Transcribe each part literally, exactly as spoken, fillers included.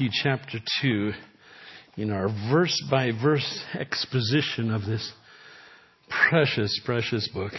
Matthew chapter two, in our verse-by-verse exposition of this precious, precious book.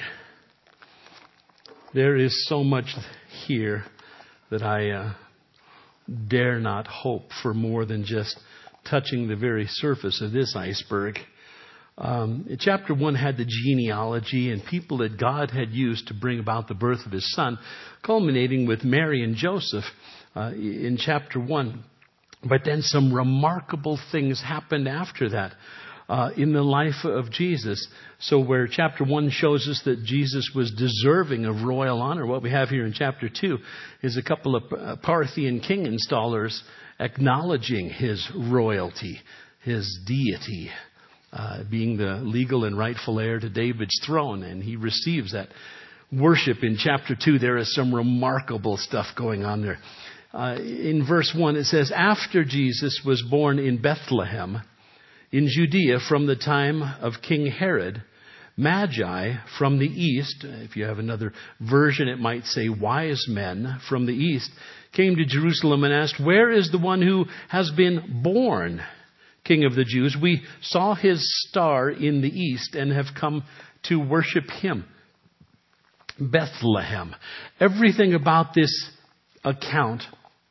There is so much here that I uh, dare not hope for more than just touching the very surface of this iceberg. Um, chapter one had the genealogy and people that God had used to bring about the birth of His Son, culminating with Mary and Joseph uh, in chapter one. But then some remarkable things happened after that uh, in the life of Jesus. So where chapter one shows us that Jesus was deserving of royal honor, what we have here in chapter two is a couple of Parthian king installers acknowledging His royalty, His deity, uh, being the legal and rightful heir to David's throne. And He receives that worship in chapter two. There is some remarkable stuff going on there. Uh, in verse one, it says, after Jesus was born in Bethlehem, in Judea, from the time of King Herod, Magi from the east, if you have another version, it might say wise men from the east, came to Jerusalem and asked, where is the one who has been born King of the Jews? We saw His star in the east and have come to worship Him. Bethlehem. Everything about this account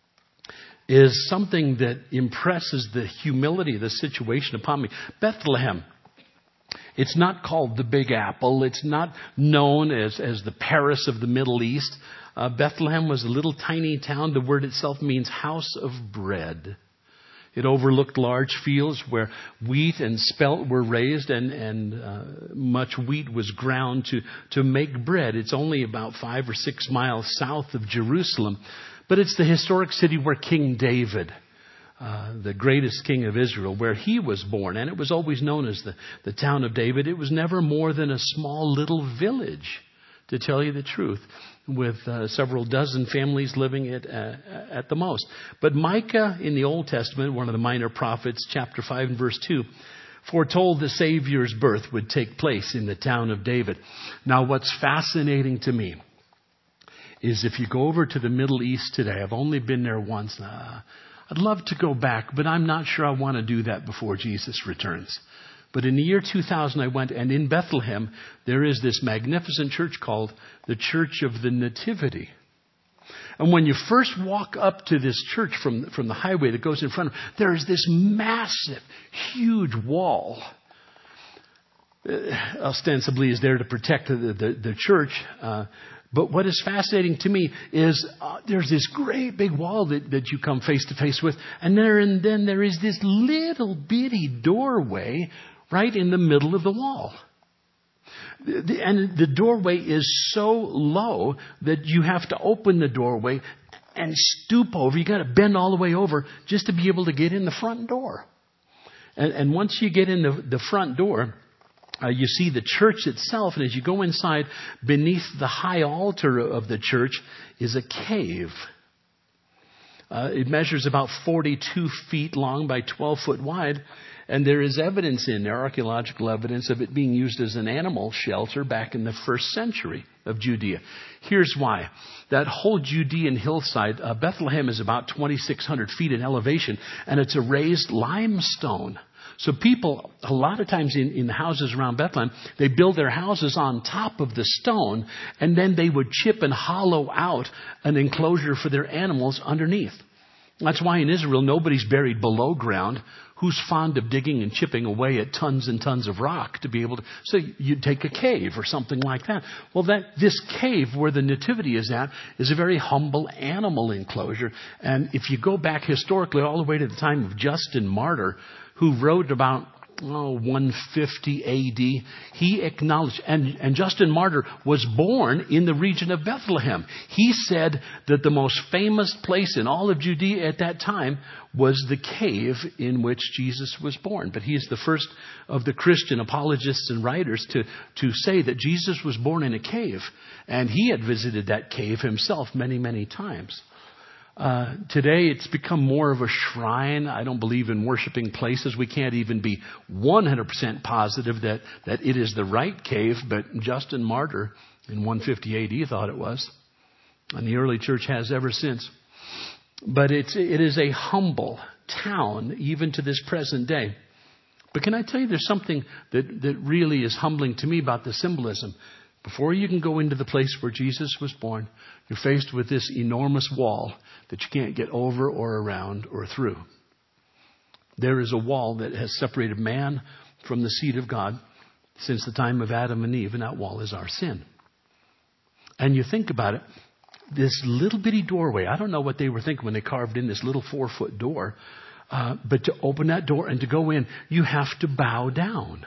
is something that impresses the humility of the situation upon me. Bethlehem. It's not called the Big Apple. It's not known as, as the Paris of the Middle East. Uh, Bethlehem was a little tiny town. The word itself means house of bread. It overlooked large fields where wheat and spelt were raised, and, and uh, much wheat was ground to, to make bread. It's only about five or six miles south of Jerusalem. But it's the historic city where King David, uh, the greatest king of Israel, where he was born. And it was always known as the, the town of David. It was never more than a small little village, to tell you the truth, with uh, several dozen families living it uh, at the most. But Micah in the Old Testament, one of the minor prophets, chapter five and verse two, foretold the Savior's birth would take place in the town of David. Now, what's fascinating to me is if you go over to the Middle East today, I've only been there once. Uh, I'd love to go back, but I'm not sure I want to do that before Jesus returns. But in the year two thousand, I went, and in Bethlehem, there is this magnificent church called the Church of the Nativity. And when you first walk up to this church from, from the highway that goes in front of it, there is this massive, huge wall. Uh, ostensibly is there to protect the, the, the church. Uh, But what is fascinating to me is uh, there's this great big wall that, that you come face to face with. And, there, and then there is this little bitty doorway right in the middle of the wall. The, the, and the doorway is so low that you have to open the doorway and stoop over. You got to bend all the way over just to be able to get in the front door. And, and once you get in the, the front door, Uh, you see the church itself, and as you go inside, beneath the high altar of the church is a cave. Uh, it measures about forty-two feet long by twelve foot wide, and there is evidence in there, archaeological evidence, of it being used as an animal shelter back in the first century of Judea. Here's why. That whole Judean hillside, uh, Bethlehem is about twenty-six hundred feet in elevation, and it's a raised limestone. So people, a lot of times in, in the houses around Bethlehem, they build their houses on top of the stone, and then they would chip and hollow out an enclosure for their animals underneath. That's why in Israel, nobody's buried below ground. Who's fond of digging and chipping away at tons and tons of rock to be able to... So you'd take a cave or something like that. Well, that this cave where the nativity is at is a very humble animal enclosure. And if you go back historically all the way to the time of Justin Martyr, who wrote about oh, one fifty A D, he acknowledged, and, and Justin Martyr was born in the region of Bethlehem. He said that the most famous place in all of Judea at that time was the cave in which Jesus was born. But he is the first of the Christian apologists and writers to, to say that Jesus was born in a cave. And he had visited that cave himself many, many times. Uh, today it's become more of a shrine. I don't believe in worshiping places. We can't even be one hundred percent positive that, that it is the right cave, but Justin Martyr in one fifty A D thought it was. And the early church has ever since. But it's, it is a humble town, even to this present day. But can I tell you, there's something that, that really is humbling to me about the symbolism. Before you can go into the place where Jesus was born, you're faced with this enormous wall that you can't get over or around or through. There is a wall that has separated man from the seed of God since the time of Adam and Eve, and that wall is our sin. And you think about it, this little bitty doorway, I don't know what they were thinking when they carved in this little four-foot door, uh, but to open that door and to go in, you have to bow down.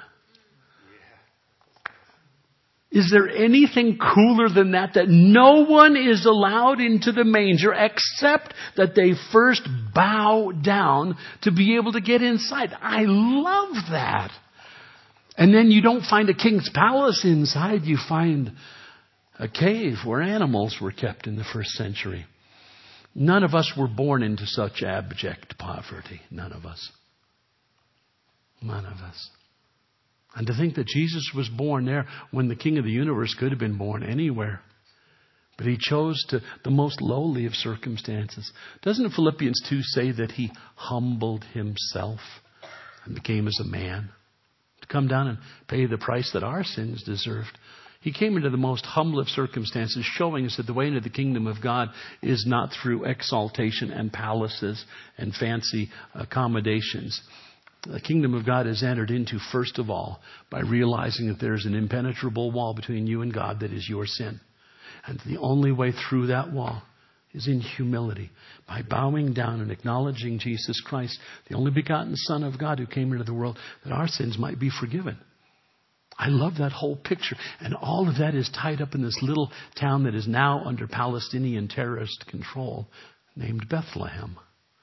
Is there anything cooler than that? That no one is allowed into the manger except that they first bow down to be able to get inside. I love that. And then you don't find a king's palace inside. You find a cave where animals were kept in the first century. None of us were born into such abject poverty. None of us. None of us. And to think that Jesus was born there when the King of the universe could have been born anywhere. But he chose to the most lowly of circumstances. Doesn't Philippians two say that he humbled himself and became as a man? To come down and pay the price that our sins deserved. He came into the most humble of circumstances, showing us that the way into the kingdom of God is not through exaltation and palaces and fancy accommodations. The kingdom of God is entered into, first of all, by realizing that there's an impenetrable wall between you and God that is your sin. And the only way through that wall is in humility, by bowing down and acknowledging Jesus Christ, the only begotten Son of God who came into the world, that our sins might be forgiven. I love that whole picture. And all of that is tied up in this little town that is now under Palestinian terrorist control, named Bethlehem.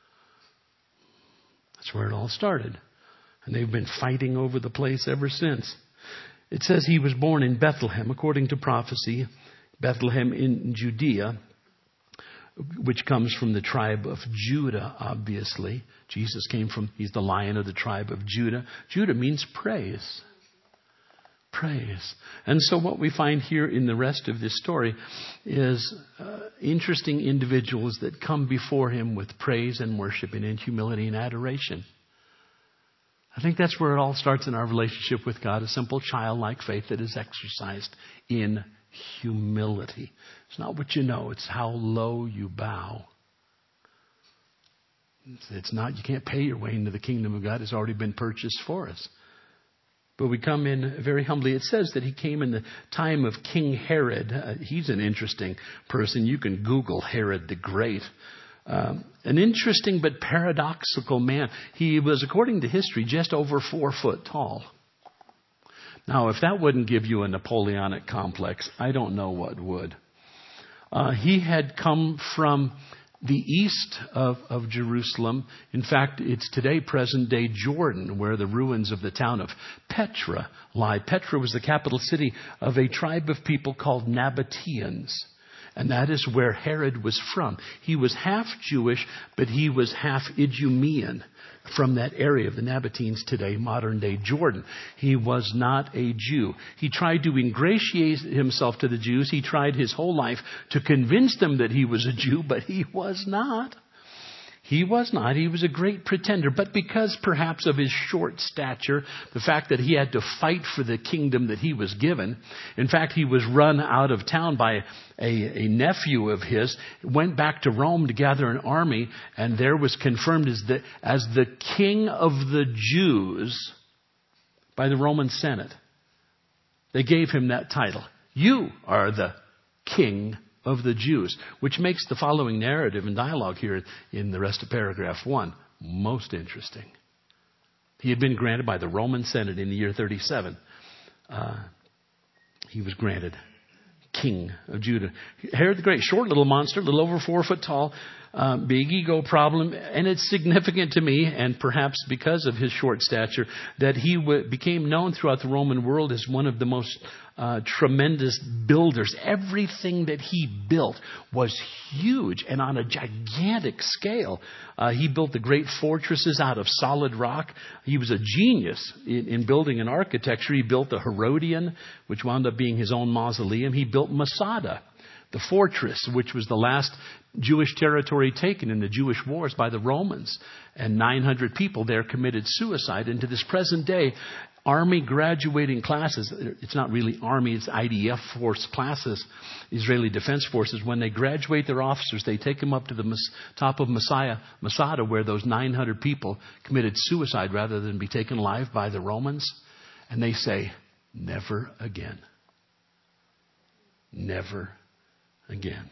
That's where it all started. And they've been fighting over the place ever since. It says he was born in Bethlehem, according to prophecy. Bethlehem in Judea, which comes from the tribe of Judah, obviously. Jesus came from, he's the Lion of the tribe of Judah. Judah means praise. Praise. And so what we find here in the rest of this story is uh, interesting individuals that come before him with praise and worship and in humility and adoration. I think that's where it all starts in our relationship with God, a simple childlike faith that is exercised in humility. It's not what you know, it's how low you bow. It's not, you can't pay your way into the kingdom of God. It's already been purchased for us. But we come in very humbly. It says that he came in the time of King Herod. Uh, he's an interesting person. You can Google Herod the Great. Um, an interesting but paradoxical man. He was, according to history, just over four foot tall. Now, if that wouldn't give you a Napoleonic complex, I don't know what would. Uh, he had come from the east of, of Jerusalem. In fact, it's today present-day Jordan, where the ruins of the town of Petra lie. Petra was the capital city of a tribe of people called Nabateans. And that is where Herod was from. He was half Jewish, but he was half Idumean from that area of the Nabateans today, modern-day Jordan. He was not a Jew. He tried to ingratiate himself to the Jews. He tried his whole life to convince them that he was a Jew, but he was not. He was not. He was a great pretender. But because perhaps of his short stature, the fact that he had to fight for the kingdom that he was given. In fact, he was run out of town by a, a nephew of his, went back to Rome to gather an army, and there was confirmed as the, as the king of the Jews by the Roman Senate. They gave him that title. You are the king of the Jews, which makes the following narrative and dialogue here in the rest of paragraph one most interesting. He had been granted by the Roman Senate in the year thirty-seven. Uh, he was granted king of Judah. Herod the Great, short little monster, a little over four foot tall, uh, big ego problem. And it's significant to me, and perhaps because of his short stature, that he w- became known throughout the Roman world as one of the most uh, tremendous builders. Everything that he built was huge and on a gigantic scale. Uh, he built the great fortresses out of solid rock. He was a genius in, in building and architecture. He built the Herodian, which wound up being his own mausoleum. He built Masada. the fortress, which was the last Jewish territory taken in the Jewish wars by the Romans. And nine hundred people there committed suicide. And to this present day, Army graduating classes, it's not really Army, it's I D F force classes, Israeli Defense Forces. When they graduate their officers, they take them up to the Mas- top of Messiah, Masada, where those nine hundred people committed suicide rather than be taken alive by the Romans. And they say, never again. Never again.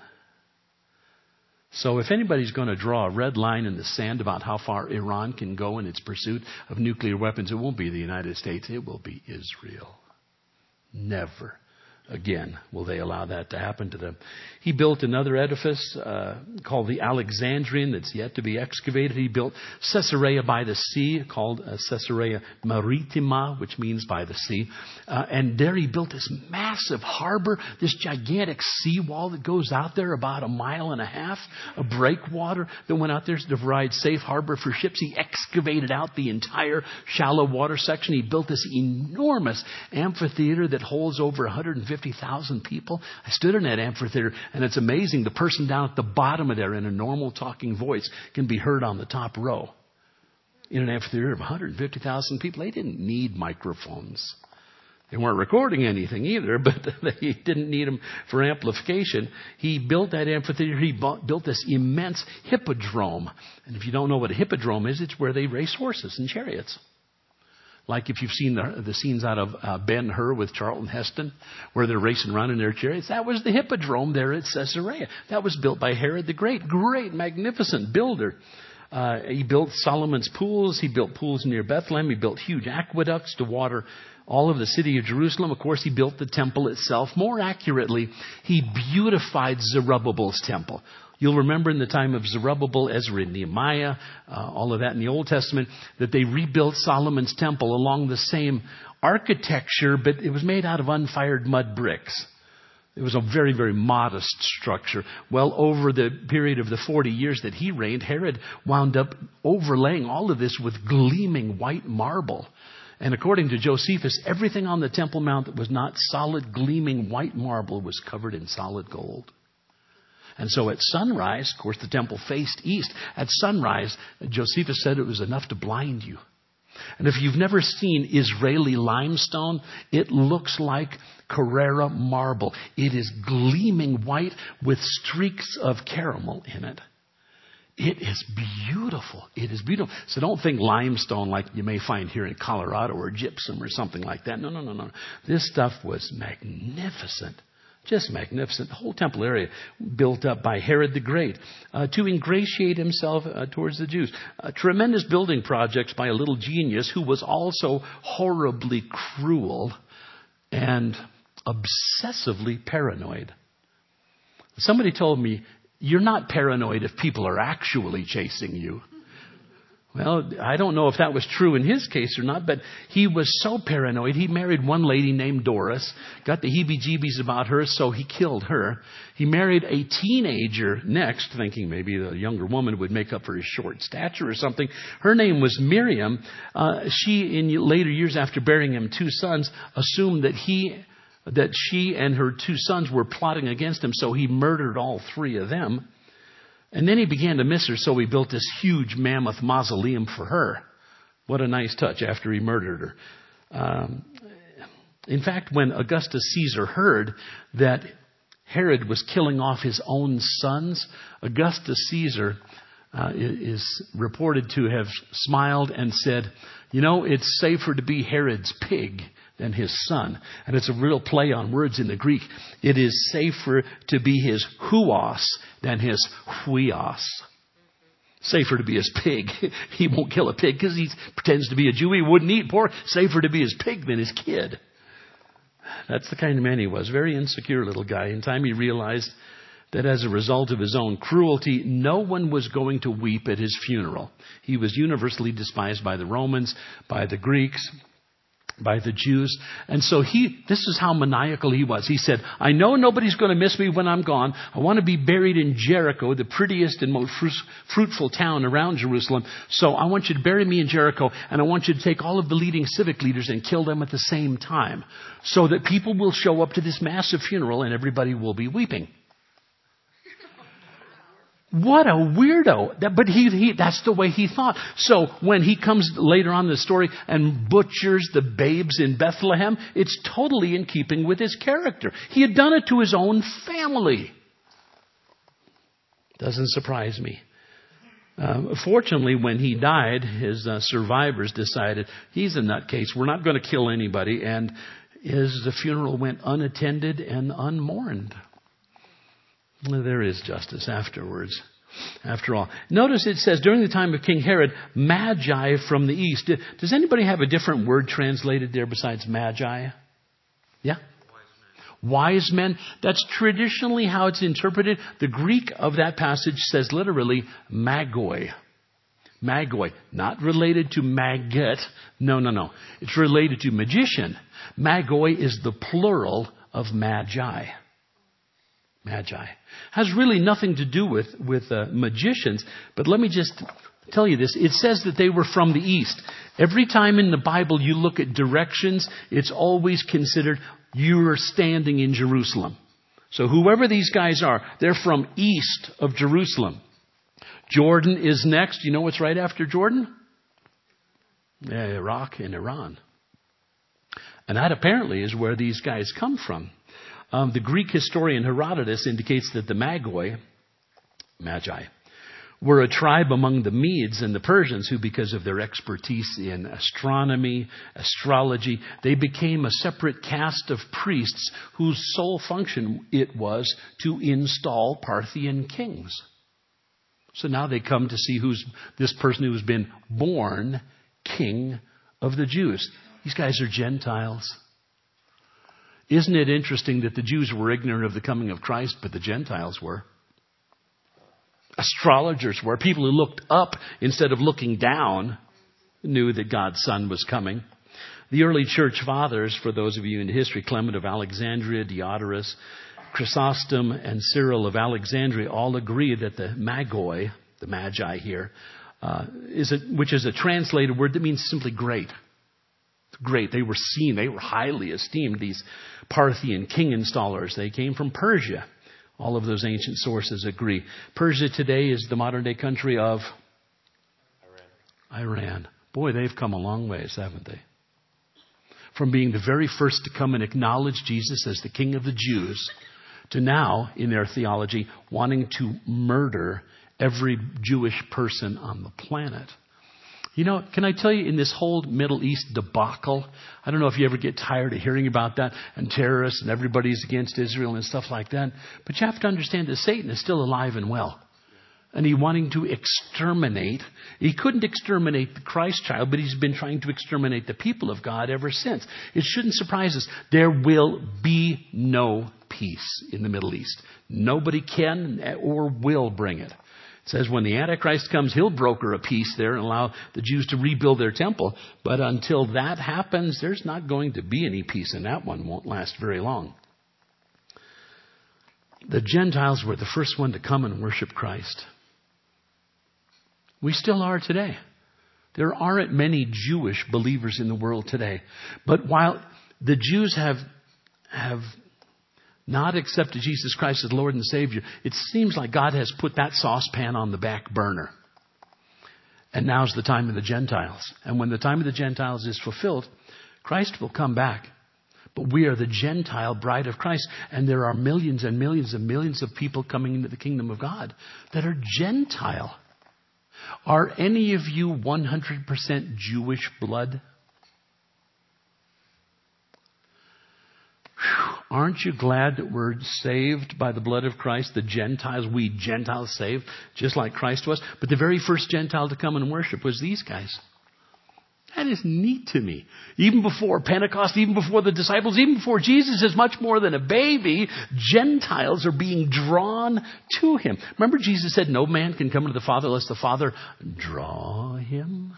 So if anybody's going to draw a red line in the sand about how far Iran can go in its pursuit of nuclear weapons, it won't be the United States. It will be Israel. Never again will they allow that to happen to them. He built another edifice uh, called the Alexandrian that's yet to be excavated. He built Caesarea by the sea, called uh, Caesarea Maritima, which means by the sea. Uh, and there he built this massive harbor, this gigantic seawall that goes out there about a mile and a half, a breakwater that went out there to provide safe harbor for ships. He excavated out the entire shallow water section. He built this enormous amphitheater that holds over one hundred fifty thousand people. I stood in that amphitheater, and it's amazing. The person down at the bottom of there in a normal talking voice can be heard on the top row. In an amphitheater of one hundred fifty thousand people, they didn't need microphones. They weren't recording anything either, but they didn't need them for amplification. He built that amphitheater. He bought, built this immense hippodrome. And if you don't know what a hippodrome is, it's where they race horses and chariots. Like if you've seen the, the scenes out of uh, Ben-Hur with Charlton Heston, where they're racing around in their chariots. That was the hippodrome there at Caesarea. That was built by Herod the Great. Great, magnificent builder. Uh, he built Solomon's pools. He built pools near Bethlehem. He built huge aqueducts to water all of the city of Jerusalem. Of course, he built the temple itself. More accurately, he beautified Zerubbabel's temple. You'll remember in the time of Zerubbabel, Ezra, and Nehemiah, uh, all of that in the Old Testament, that they rebuilt Solomon's temple along the same architecture, but it was made out of unfired mud bricks. It was a very, very modest structure. Well, over the period of the forty years that he reigned, Herod wound up overlaying all of this with gleaming white marble. And according to Josephus, everything on the Temple Mount that was not solid, gleaming white marble was covered in solid gold. And so at sunrise, of course, the temple faced east. At sunrise, Josephus said it was enough to blind you. And if you've never seen Israeli limestone, it looks like Carrara marble. It is gleaming white with streaks of caramel in it. It is beautiful. It is beautiful. So don't think limestone like you may find here in Colorado or gypsum or something like that. No, no, no, no. This stuff was magnificent. Just magnificent. The whole temple area built up by Herod the Great uh, to ingratiate himself uh, towards the Jews. Uh, tremendous building projects by a little genius who was also horribly cruel and obsessively paranoid. Somebody told me, you're not paranoid if people are actually chasing you. Well, I don't know if that was true in his case or not, but he was so paranoid. He married one lady named Doris, got the heebie-jeebies about her, so he killed her. He married a teenager next, thinking maybe the younger woman would make up for his short stature or something. Her name was Miriam. Uh, she, in later years after bearing him two sons, assumed that he, that she and her two sons were plotting against him, so he murdered all three of them. And then he began to miss her, so he built this huge mammoth mausoleum for her. What a nice touch after he murdered her. Um, in fact, when Augustus Caesar heard that Herod was killing off his own sons, Augustus Caesar uh, is reported to have smiled and said, you know, it's safer to be Herod's pig than his son. And it's a real play on words in the Greek. It is safer to be his huos than his huios. Safer to be his pig. He won't kill a pig because he pretends to be a Jew. He wouldn't eat pork. Safer to be his pig than his kid. That's the kind of man he was. Very insecure little guy. In time he realized that as a result of his own cruelty, no one was going to weep at his funeral. He was universally despised by the Romans, by the Greeks, by the Jews. And so he, this is how maniacal he was. He said, I know nobody's going to miss me when I'm gone. I want to be buried in Jericho, the prettiest and most fruitful town around Jerusalem. So I want you to bury me in Jericho, and I want you to take all of the leading civic leaders and kill them at the same time, so that people will show up to this massive funeral and everybody will be weeping. What a weirdo. That, but he, he, that's the way he thought. So when he comes later on in the story and butchers the babes in Bethlehem, it's totally in keeping with his character. He had done it to his own family. Doesn't surprise me. Uh, fortunately, when he died, his uh, survivors decided he's a nutcase. We're not going to kill anybody. And his the funeral went unattended and unmourned. There is justice afterwards. After all, notice it says during the time of King Herod, magi from the east. Does anybody have a different word translated there besides magi? Yeah? Wise men. Wise men. That's traditionally how it's interpreted. The Greek of that passage says literally magoi. Magoi. Not related to maggot. No, no, no. It's related to magician. Magoi is the plural of magi. Magi. Has really nothing to do with, with uh, magicians. But let me just tell you this. It says that they were from the east. Every time in the Bible you look at directions, it's always considered you are standing in Jerusalem. So whoever these guys are, they're from east of Jerusalem. Jordan is next. You know what's right after Jordan? Yeah, Iraq and Iran. And that apparently is where these guys come from. Um, the Greek historian Herodotus indicates that the Magoi, Magi, were a tribe among the Medes and the Persians who, because of their expertise in astronomy, astrology, they became a separate caste of priests whose sole function it was to install Parthian kings. So now they come to see who's this person who's been born king of the Jews. These guys are Gentiles. Isn't it interesting that the Jews were ignorant of the coming of Christ, but the Gentiles were? Astrologers were. People who looked up instead of looking down knew that God's Son was coming. The early church fathers, for those of you into history, Clement of Alexandria, Diodorus, Chrysostom, and Cyril of Alexandria all agree that the magoi, the magi here, uh, is a, which is a translated word that means simply great. Great. They were seen. They were highly esteemed. These Parthian king installers. They came from Persia. All of those ancient sources agree. Persia today is the modern day country of Iran. Iran. Boy, they've come a long ways, haven't they? From being the very first to come and acknowledge Jesus as the King of the Jews to now, in their theology, wanting to murder every Jewish person on the planet. You know, can I tell you, in this whole Middle East debacle, I don't know if you ever get tired of hearing about that, and terrorists and everybody's against Israel and stuff like that. But you have to understand that Satan is still alive and well. And he's wanting to exterminate. He couldn't exterminate the Christ child, but he's been trying to exterminate the people of God ever since. It shouldn't surprise us. There will be no peace in the Middle East. Nobody can or will bring it. It says when the Antichrist comes, he'll broker a peace there and allow the Jews to rebuild their temple. But until that happens, there's not going to be any peace, and that one won't last very long. The Gentiles were the first one to come and worship Christ. We still are today. There aren't many Jewish believers in the world today. But while the Jews have have not accepted Jesus Christ as Lord and Savior, it seems like God has put that saucepan on the back burner. And now's the time of the Gentiles. And when the time of the Gentiles is fulfilled, Christ will come back. But we are the Gentile bride of Christ. And there are millions and millions and millions of people coming into the kingdom of God that are Gentile. Are any of you one hundred percent Jewish blood? Whew. Aren't you glad that we're saved by the blood of Christ? The Gentiles, we Gentiles saved, just like Christ was. But the very first Gentile to come and worship was these guys. That is neat to me. Even before Pentecost, even before the disciples, even before Jesus is much more than a baby, Gentiles are being drawn to him. Remember Jesus said, no man can come to the Father unless the Father draw him.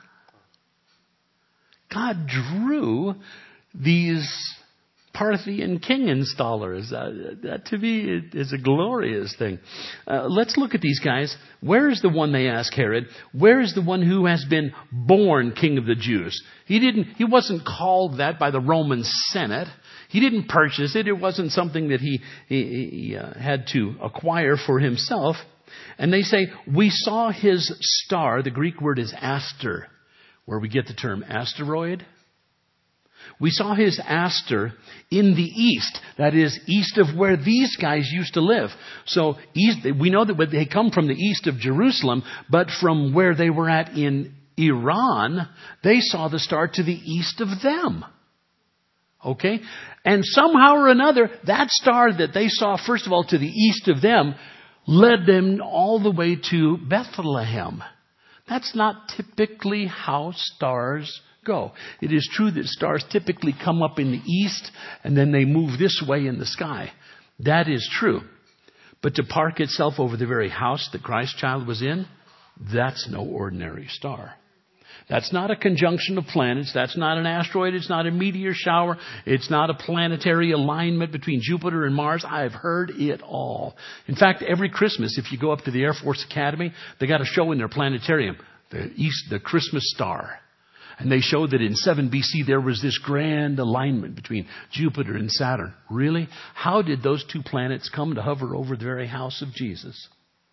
God drew these Parthian king installers. Uh, that to me is a glorious thing. Uh, let's look at these guys. Where is the one, they ask Herod, where is the one who has been born king of the Jews? He didn't, he wasn't called that by the Roman Senate. He didn't purchase it. It wasn't something that he, he, he uh, had to acquire for himself. And they say, we saw his star. The Greek word is aster, where we get the term asteroid. We saw his aster in the east. That is, east of where these guys used to live. So east, we know that they come from the east of Jerusalem, but from where they were at in Iran, they saw the star to the east of them. Okay? And somehow or another, that star that they saw, first of all, to the east of them, led them all the way to Bethlehem. That's not typically how stars go. It is true that stars typically come up in the east and then they move this way in the sky. That is true. But to park itself over the very house that Christ child was in, that's no ordinary star. That's not a conjunction of planets. That's not an asteroid. It's not a meteor shower. It's not a planetary alignment between Jupiter and Mars. I've heard it all. In fact, every Christmas, if you go up to the Air Force Academy, they got a show in their planetarium, the East, the Christmas star. And they showed that in seven B C there was this grand alignment between Jupiter and Saturn. Really? How did those two planets come to hover over the very house of Jesus?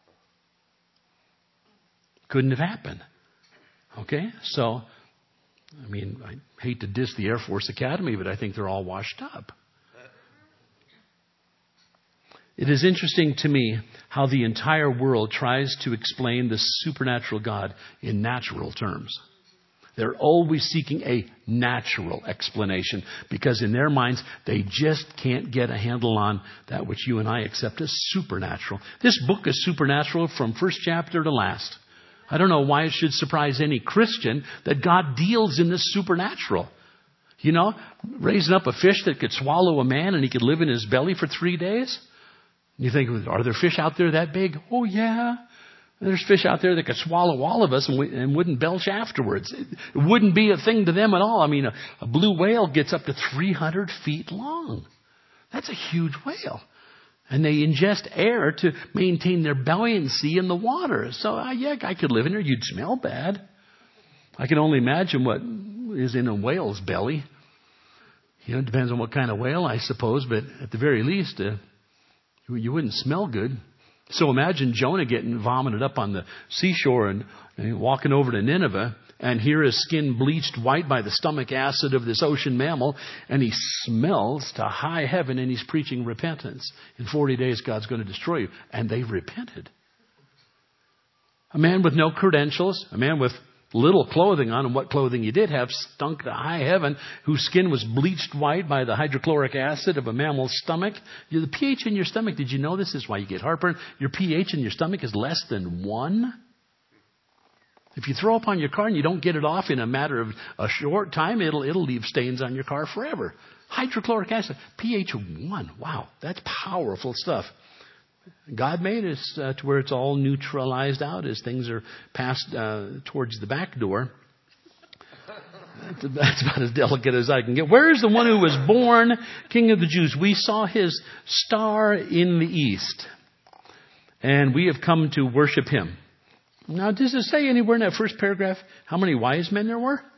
Couldn't have happened. Okay? So, I mean, I hate to diss the Air Force Academy, but I think they're all washed up. It is interesting to me how the entire world tries to explain the supernatural God in natural terms. They're always seeking a natural explanation because in their minds, they just can't get a handle on that which you and I accept as supernatural. This book is supernatural from first chapter to last. I don't know why it should surprise any Christian that God deals in this supernatural. You know, raising up a fish that could swallow a man and he could live in his belly for three days. You think, are there fish out there that big? Oh, yeah. There's fish out there that could swallow all of us and, we, and wouldn't belch afterwards. It, it wouldn't be a thing to them at all. I mean, a, a blue whale gets up to three hundred feet long. That's a huge whale. And they ingest air to maintain their buoyancy in the water. So, uh, yeah, I could live in there. You'd smell bad. I can only imagine what is in a whale's belly. You know, it depends on what kind of whale, I suppose. But at the very least, uh, you wouldn't smell good. So imagine Jonah getting vomited up on the seashore and, and walking over to Nineveh. And here his skin bleached white by the stomach acid of this ocean mammal. And he smells to high heaven and he's preaching repentance. In forty days, God's going to destroy you. And they repented. A man with no credentials, a man with little clothing on, and what clothing he did have stunk to high heaven, whose skin was bleached white by the hydrochloric acid of a mammal's stomach. The pH in your stomach, did you know this is why you get heartburn? Your pH in your stomach is less than one. If you throw up on your car and you don't get it off in a matter of a short time, it'll it'll leave stains on your car forever. Hydrochloric acid, pH of one. Wow, that's powerful stuff. God made us uh, to where it's all neutralized out as things are passed uh, towards the back door. That's, that's about as delicate as I can get. Where is the one who was born King of the Jews? We saw his star in the east, and we have come to worship him. Now, does it say anywhere in that first paragraph how many wise men there were?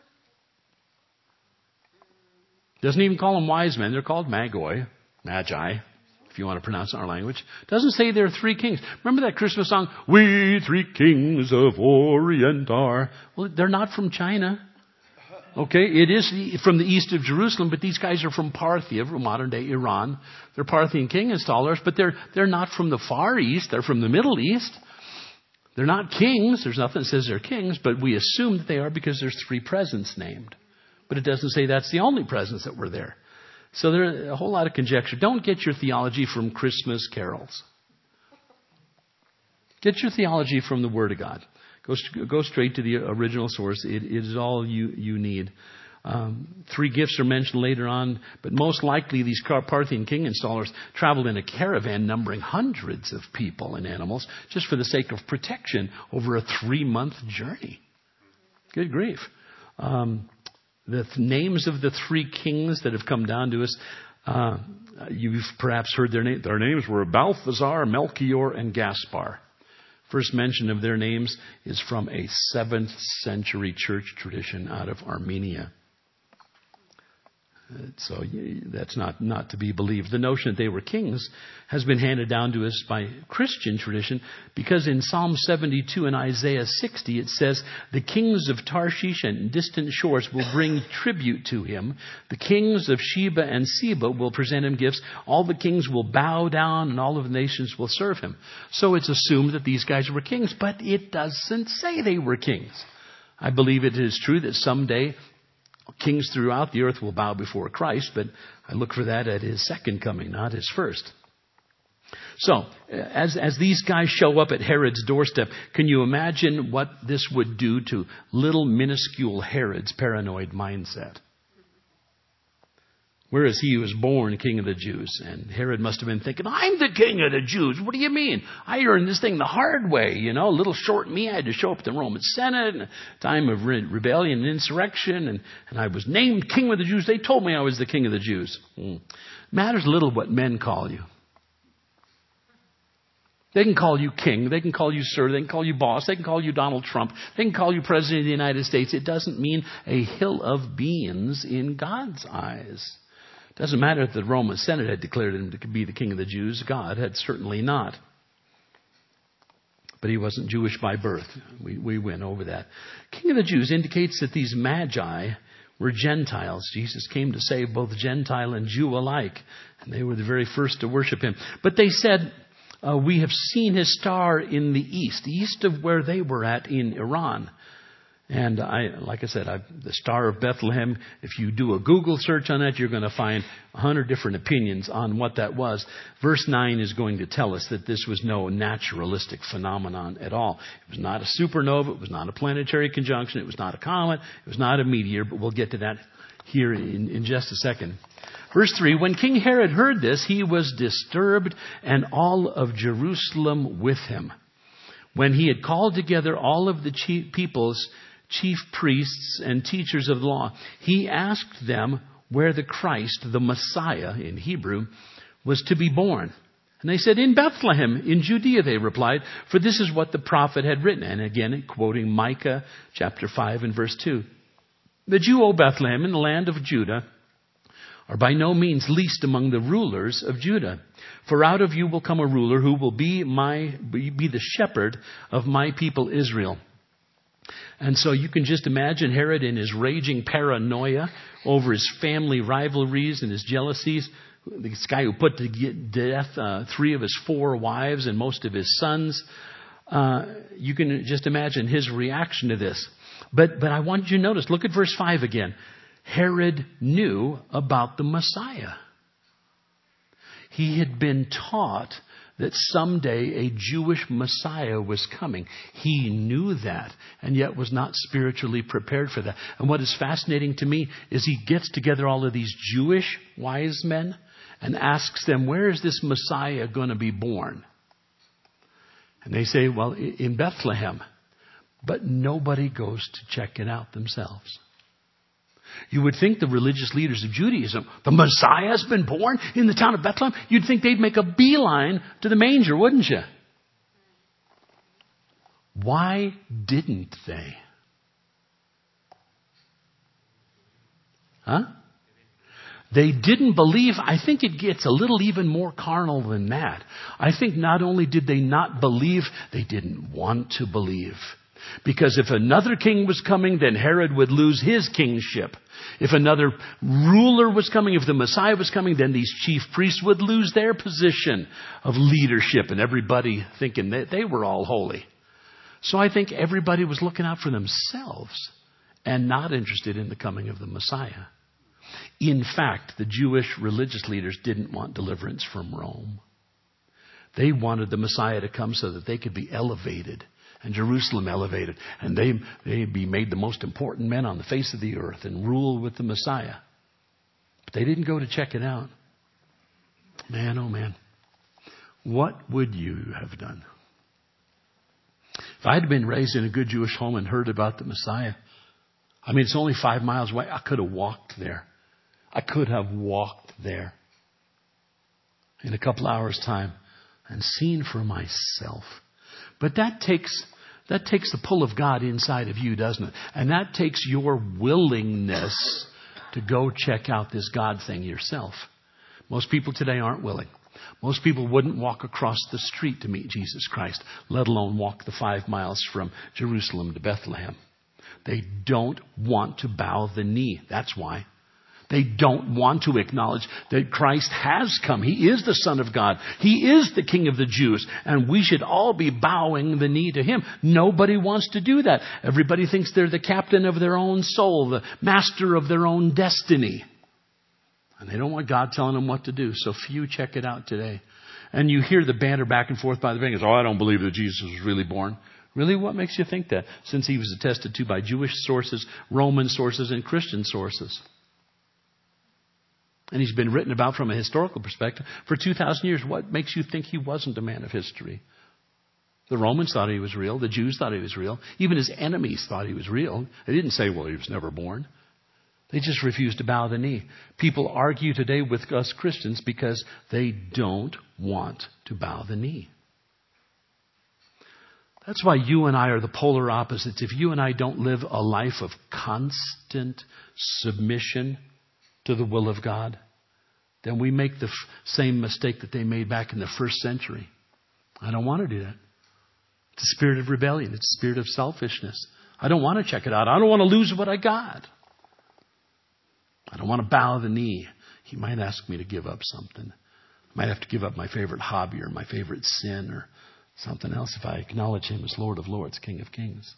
Doesn't even call them wise men. They're called magoi, magi, if you want to pronounce it in our language. Doesn't say there are three kings. Remember that Christmas song, We Three Kings of Orient are? Well, they're not from China. Okay, it is from the east of Jerusalem, but these guys are from Parthia, from modern-day Iran. They're Parthian king installers, but they're they're not from the Far East. They're from the Middle East. They're not kings. There's nothing that says they're kings, but we assume that they are because there's three presents named. But it doesn't say that's the only presents that were there. So there's a whole lot of conjecture. Don't get your theology from Christmas carols. Get your theology from the Word of God. Go, go straight to the original source. It, it is all you, you need. Um, three gifts are mentioned later on, but most likely these Parthian king installers traveled in a caravan numbering hundreds of people and animals just for the sake of protection over a three-month journey. Good grief. Um, the th- names of the three kings that have come down to us, uh, you've perhaps heard their names. Their names were Balthazar, Melchior, and Gaspar. First mention of their names is from a seventh century church tradition out of Armenia. So that's not, not to be believed. The notion that they were kings has been handed down to us by Christian tradition, because in Psalm seventy-two and Isaiah sixty it says, the kings of Tarshish and distant shores will bring tribute to him. The kings of Sheba and Seba will present him gifts. All the kings will bow down and all of the nations will serve him. So it's assumed that these guys were kings, but it doesn't say they were kings. I believe it is true that someday kings throughout the earth will bow before Christ, but I look for that at his second coming, not his first. So, as, as these guys show up at Herod's doorstep, can you imagine what this would do to little minuscule Herod's paranoid mindset? Whereas he was born king of the Jews, and Herod must have been thinking, I'm the king of the Jews. What do you mean? I earned this thing the hard way. You know, a little short me. I had to show up at the Roman Senate in a time of re- rebellion and insurrection, and, and I was named king of the Jews. They told me I was the king of the Jews. Hmm. Matters little what men call you. They can call you king. They can call you sir. They can call you boss. They can call you Donald Trump. They can call you president of the United States. It doesn't mean a hill of beans in God's eyes. Doesn't matter if the Roman Senate had declared him to be the king of the Jews. God had certainly not. But he wasn't Jewish by birth. We, we went over that. King of the Jews indicates that these magi were Gentiles. Jesus came to save both Gentile and Jew alike. And they were the very first to worship him. But they said, uh, we have seen his star in the east, east of where they were at in Iran. And I, like I said, I, the Star of Bethlehem, if you do a Google search on that, you're going to find a hundred different opinions on what that was. Verse nine is going to tell us that this was no naturalistic phenomenon at all. It was not a supernova. It was not a planetary conjunction. It was not a comet. It was not a meteor, but we'll get to that here in, in just a second. Verse three, when King Herod heard this, he was disturbed, and all of Jerusalem with him. When he had called together all of the chief people's chief priests and teachers of the law, he asked them where the Christ, the Messiah in Hebrew, was to be born. And they said, in Bethlehem, in Judea, they replied, for this is what the prophet had written. And again, quoting Micah chapter five and verse two. But you, O Bethlehem, in the land of Judah, are by no means least among the rulers of Judah. For out of you will come a ruler who will be my be the shepherd of my people Israel. And so you can just imagine Herod in his raging paranoia over his family rivalries and his jealousies. This guy who put to death uh, three of his four wives and most of his sons. Uh, you can just imagine his reaction to this. But but I want you to notice, look at verse five again. Herod knew about the Messiah. He had been taught that someday a Jewish Messiah was coming. He knew that, and yet was not spiritually prepared for that. And what is fascinating to me is he gets together all of these Jewish wise men and asks them, where is this Messiah going to be born? And they say, well, in Bethlehem. But nobody goes to check it out themselves. You would think the religious leaders of Judaism, the Messiah has been born in the town of Bethlehem. You'd think they'd make a beeline to the manger, wouldn't you? Why didn't they? Huh? They didn't believe. I think it gets a little even more carnal than that. I think not only did they not believe, they didn't want to believe. Because if another king was coming, then Herod would lose his kingship. If another ruler was coming, if the Messiah was coming, then these chief priests would lose their position of leadership, and everybody thinking that they were all holy. So I think everybody was looking out for themselves and not interested in the coming of the Messiah. In fact, the Jewish religious leaders didn't want deliverance from Rome. They wanted the Messiah to come so that they could be elevated. And Jerusalem elevated. And they, they'd be made the most important men on the face of the earth and rule with the Messiah. But they didn't go to check it out. Man, oh man. What would you have done? If I'd been raised in a good Jewish home and heard about the Messiah, I mean, it's only five miles away. I could have walked there. I could have walked there in a couple hours' time and seen for myself. But that takes that takes the pull of God inside of you, doesn't it? And that takes your willingness to go check out this God thing yourself. Most people today aren't willing. Most people wouldn't walk across the street to meet Jesus Christ, let alone walk the five miles from Jerusalem to Bethlehem. They don't want to bow the knee. That's why. They don't want to acknowledge that Christ has come. He is the Son of God. He is the King of the Jews. And we should all be bowing the knee to Him. Nobody wants to do that. Everybody thinks they're the captain of their own soul, the master of their own destiny. And they don't want God telling them what to do. So few check it out today. And you hear the banter back and forth by the fingers. Oh, I don't believe that Jesus was really born. Really? What makes you think that? Since He was attested to by Jewish sources, Roman sources, and Christian sources. And He's been written about from a historical perspective for two thousand years. What makes you think He wasn't a man of history? The Romans thought He was real. The Jews thought He was real. Even His enemies thought He was real. They didn't say, well, He was never born. They just refused to bow the knee. People argue today with us Christians because they don't want to bow the knee. That's why you and I are the polar opposites. If you and I don't live a life of constant submission to the will of God, then we make the f- same mistake that they made back in the first century. I don't want to do that. It's a spirit of rebellion. It's a spirit of selfishness. I don't want to check it out. I don't want to lose what I got. I don't want to bow the knee. He might ask me to give up something. I might have to give up my favorite hobby or my favorite sin or something else if I acknowledge Him as Lord of Lords, King of Kings.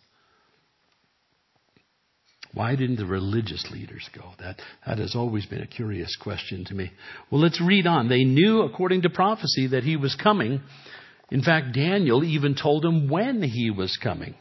Why didn't the religious leaders go? That, that has always been a curious question to me. Well, let's read on. They knew, according to prophecy, that He was coming. In fact, Daniel even told them when He was coming.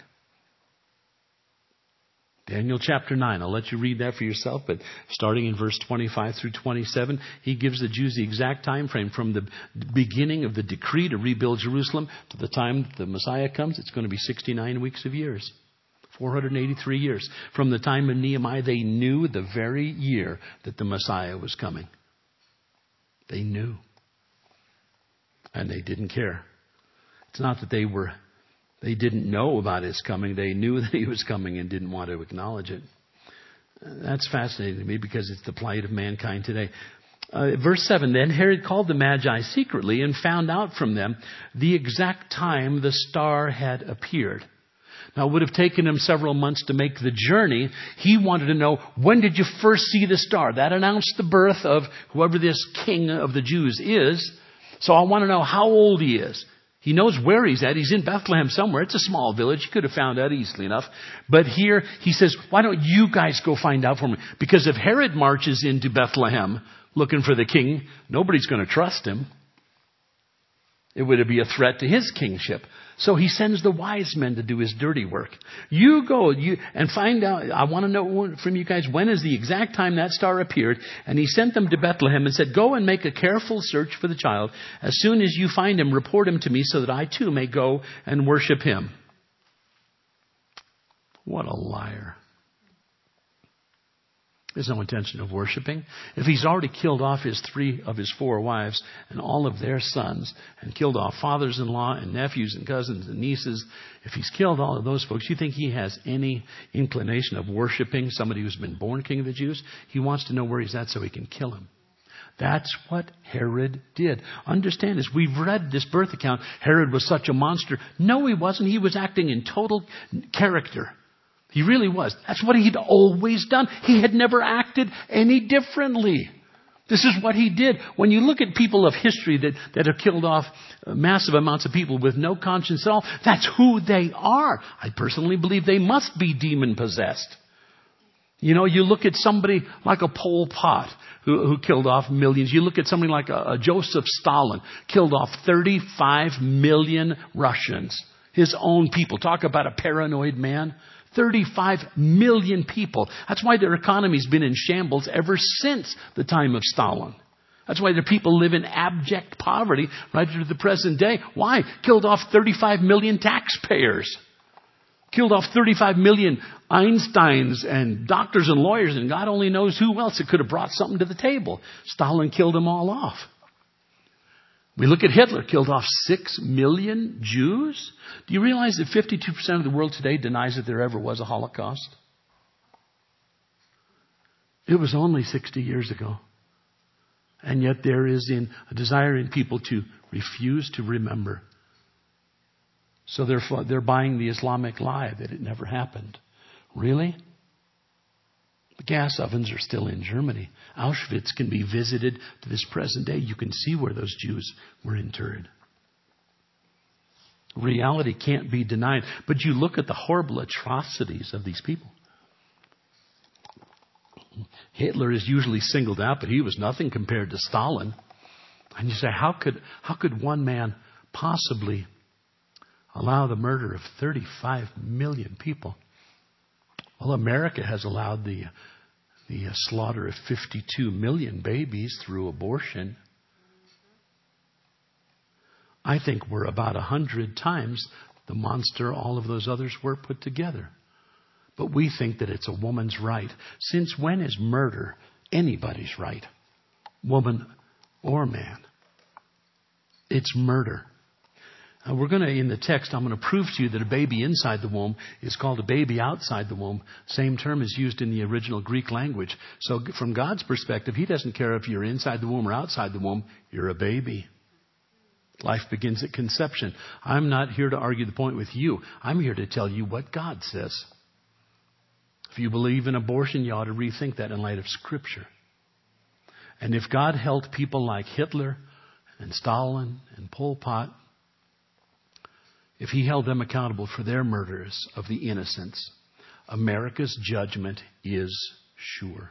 Daniel chapter nine. I'll let you read that for yourself, but starting in verse twenty-five through twenty-seven, he gives the Jews the exact time frame from the beginning of the decree to rebuild Jerusalem to the time the Messiah comes. It's going to be sixty-nine weeks of years. four hundred eighty-three years. From the time of Nehemiah, they knew the very year that the Messiah was coming. They knew. And they didn't care. It's not that they were, they didn't know about His coming. They knew that He was coming and didn't want to acknowledge it. That's fascinating to me because it's the plight of mankind today. Uh, verse seven, then Herod called the Magi secretly and found out from them the exact time the star had appeared. Now, it would have taken him several months to make the journey. He wanted to know, when did you first see the star? That announced the birth of whoever this king of the Jews is. So I want to know how old he is. He knows where he's at. He's in Bethlehem somewhere. It's a small village. He could have found out easily enough. But here he says, why don't you guys go find out for me? Because if Herod marches into Bethlehem looking for the king, nobody's going to trust him. It would be a threat to his kingship. So he sends the wise men to do his dirty work. You go you and find out. I want to know from you guys, when is the exact time that star appeared? And he sent them to Bethlehem and said, go and make a careful search for the child. As soon as you find him, report him to me so that I too may go and worship him. What a liar. There's no intention of worshiping. If he's already killed off his three of his four wives and all of their sons and killed off fathers-in-law and nephews and cousins and nieces, if he's killed all of those folks, you think he has any inclination of worshiping somebody who's been born king of the Jews? He wants to know where he's at so he can kill him. That's what Herod did. Understand this. We've read this birth account. Herod was such a monster. No, he wasn't. He was acting in total character. He really was. That's what he'd always done. He had never acted any differently. This is what he did. When you look at people of history that, that have killed off massive amounts of people with no conscience at all, that's who they are. I personally believe they must be demon-possessed. You know, you look at somebody like a Pol Pot who, who killed off millions. You look at somebody like a, a Joseph Stalin, killed off thirty-five million Russians. His own people. Talk about a paranoid man. thirty-five million people. That's why their economy's been in shambles ever since the time of Stalin. That's why their people live in abject poverty right to the present day. Why? Killed off thirty-five million taxpayers. Killed off thirty-five million Einsteins and doctors and lawyers and God only knows who else that could have brought something to the table. Stalin killed them all off. We look at Hitler, killed off six million Jews. Do you realize that fifty-two percent of the world today denies that there ever was a Holocaust? It was only sixty years ago. And yet there is in a desire in people to refuse to remember. So they're, they're buying the Islamic lie that it never happened. Really? The gas ovens are still in Germany. Auschwitz can be visited to this present day. You can see where those Jews were interred. Reality can't be denied. But you look at the horrible atrocities of these people. Hitler is usually singled out, but he was nothing compared to Stalin. And you say, how could, how could one man possibly allow the murder of thirty-five million people? Well, America has allowed the, the slaughter of fifty-two million babies through abortion. I think we're about a hundred times the monster all of those others were put together. But we think that it's a woman's right. Since when is murder anybody's right? Woman or man. It's murder. Uh, we're going to, in the text, I'm going to prove to you that a baby inside the womb is called a baby outside the womb. Same term is used in the original Greek language. So from God's perspective, He doesn't care if you're inside the womb or outside the womb. You're a baby. Life begins at conception. I'm not here to argue the point with you. I'm here to tell you what God says. If you believe in abortion, you ought to rethink that in light of Scripture. And if God held people like Hitler and Stalin and Pol Pot, if He held them accountable for their murders of the innocents, America's judgment is sure.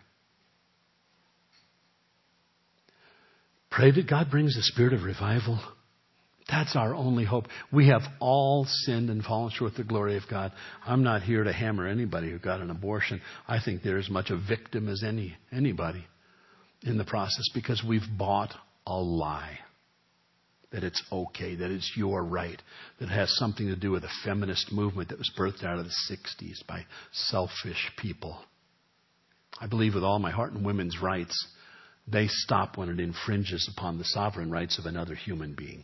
Pray that God brings a spirit of revival. That's our only hope. We have all sinned and fallen short of the glory of God. I'm not here to hammer anybody who got an abortion. I think they're as much a victim as any anybody in the process, because we've bought a lie. That it's okay, that it's your right, that it has something to do with a feminist movement that was birthed out of the sixties by selfish people. I believe with all my heart in women's rights, they stop when it infringes upon the sovereign rights of another human being.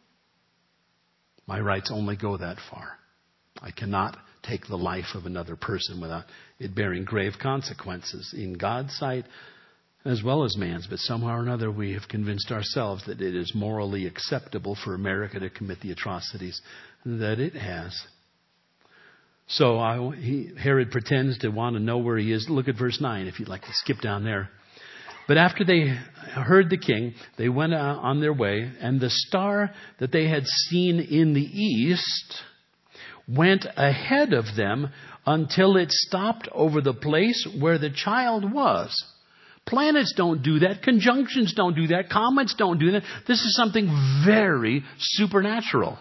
My rights only go that far. I cannot take the life of another person without it bearing grave consequences in God's sight as well as man's. But somehow or another we have convinced ourselves that it is morally acceptable for America to commit the atrocities that it has. So I, he, Herod pretends to want to know where he is. Look at verse nine if you'd like to skip down there. But after they heard the king, they went on their way, and the star that they had seen in the east went ahead of them until it stopped over the place where the child was. Planets don't do that. Conjunctions don't do that. Comets don't do that. This is something very supernatural.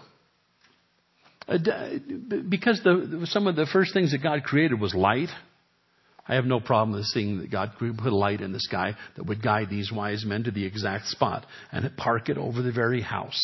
Uh, because the, some of the first things that God created was light. I have no problem with seeing that God put a light in the sky that would guide these wise men to the exact spot and park it over the very house.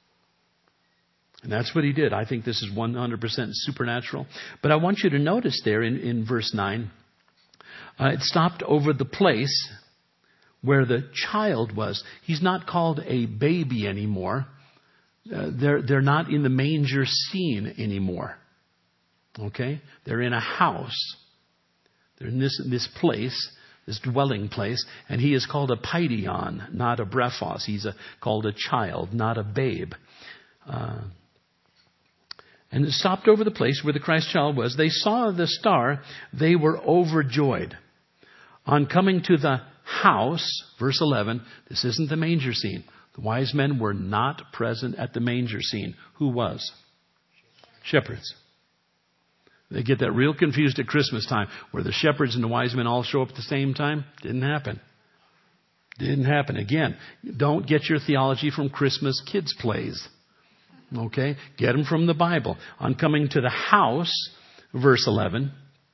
And that's what He did. I think this is one hundred percent supernatural. But I want you to notice there in, in verse nine, uh, it stopped over the place where the child was. He's not called a baby anymore. Uh, they're, they're not in the manger scene anymore. Okay? They're in a house. They're in this, this place, this dwelling place, and he is called a paidion, not a brephos. He's a, called a child, not a babe. Uh, and it stopped over the place where the Christ child was. They saw the star. They were overjoyed. On coming to the house, verse eleven, this isn't the manger scene. The wise men were not present at the manger scene. Who was? Shepherds. They get that real confused at Christmas time, where the shepherds and the wise men all show up at the same time. Didn't happen. Didn't happen. Again, don't get your theology from Christmas kids' plays. Okay? Get them from the Bible. On coming to the house, verse eleven,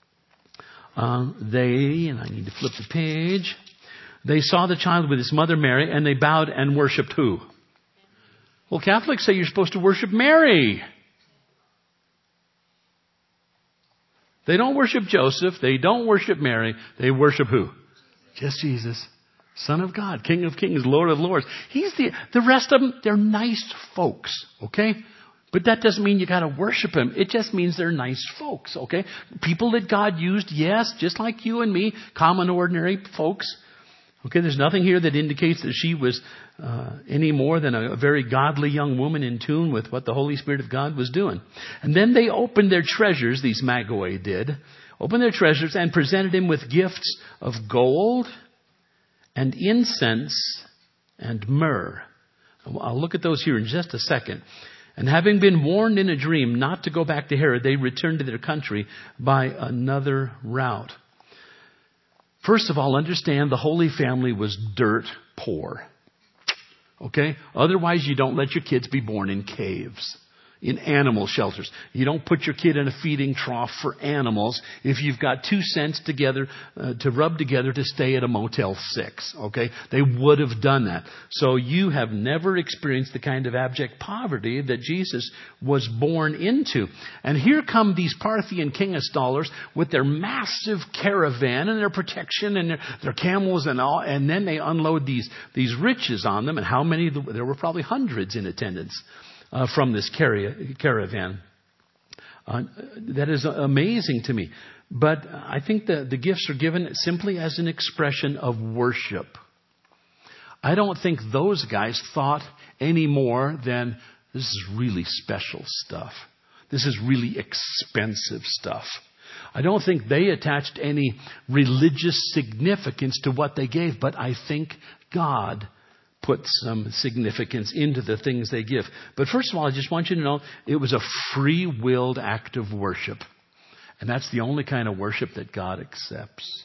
uh, they, and I need to flip the page, they saw the child with his mother Mary, and they bowed and worshipped who? Well, Catholics say you're supposed to worship Mary. They don't worship Joseph. They don't worship Mary. They worship who? Just Jesus, Son of God, King of Kings, Lord of Lords. He's the, the rest of them, they're nice folks, okay? But that doesn't mean you got to worship him. It just means they're nice folks, okay? People that God used, yes, just like you and me, common, ordinary folks. Okay, there's nothing here that indicates that she was uh, any more than a, a very godly young woman in tune with what the Holy Spirit of God was doing. And then they opened their treasures, these Magoi did, opened their treasures and presented him with gifts of gold and incense and myrrh. I'll look at those here in just a second. And having been warned in a dream not to go back to Herod, they returned to their country by another route. First of all, understand the Holy Family was dirt poor. Okay? Otherwise, you don't let your kids be born in caves, in animal shelters. You don't put your kid in a feeding trough for animals if you've got two cents together uh, to rub together to stay at a Motel six. Okay? They would have done that. So you have never experienced the kind of abject poverty that Jesus was born into. And here come these Parthian king installers with their massive caravan and their protection and their, their camels and all. And then they unload these, these riches on them. And how many? There were probably hundreds in attendance. Uh, from this caravan. Uh, that is amazing to me. But I think the, the gifts are given simply as an expression of worship. I don't think those guys thought any more than, this is really special stuff. This is really expensive stuff. I don't think they attached any religious significance to what they gave, but I think God put some significance into the things they give. But first of all, I just want you to know it was a free-willed act of worship. And that's the only kind of worship that God accepts.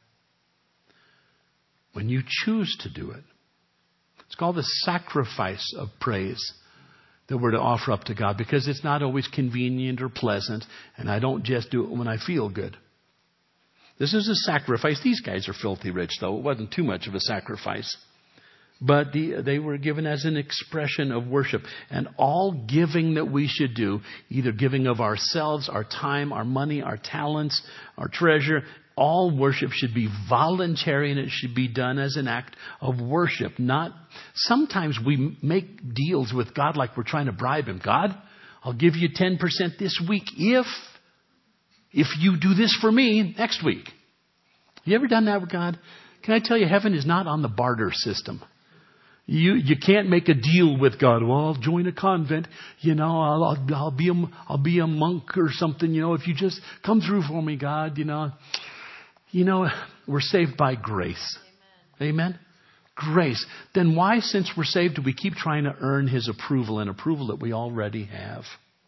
When you choose to do it. It's called the sacrifice of praise that we're to offer up to God, because it's not always convenient or pleasant, and I don't just do it when I feel good. This is a sacrifice. These guys are filthy rich, though. It wasn't too much of a sacrifice. But the, they were given as an expression of worship. And all giving that we should do, either giving of ourselves, our time, our money, our talents, our treasure, all worship should be voluntary, and it should be done as an act of worship. Not, sometimes we make deals with God like we're trying to bribe him. God, I'll give you ten percent this week if, if you do this for me next week. You ever done that with God? Can I tell you, heaven is not on the barter system. You you can't make a deal with God. Well, I'll join a convent. You know, I'll, I'll I'll be a I'll be a monk or something. You know, if you just come through for me, God. You know, you know, we're saved by grace. Amen. Amen? Grace. Then why, since we're saved, do we keep trying to earn his approval, and approval that we already have?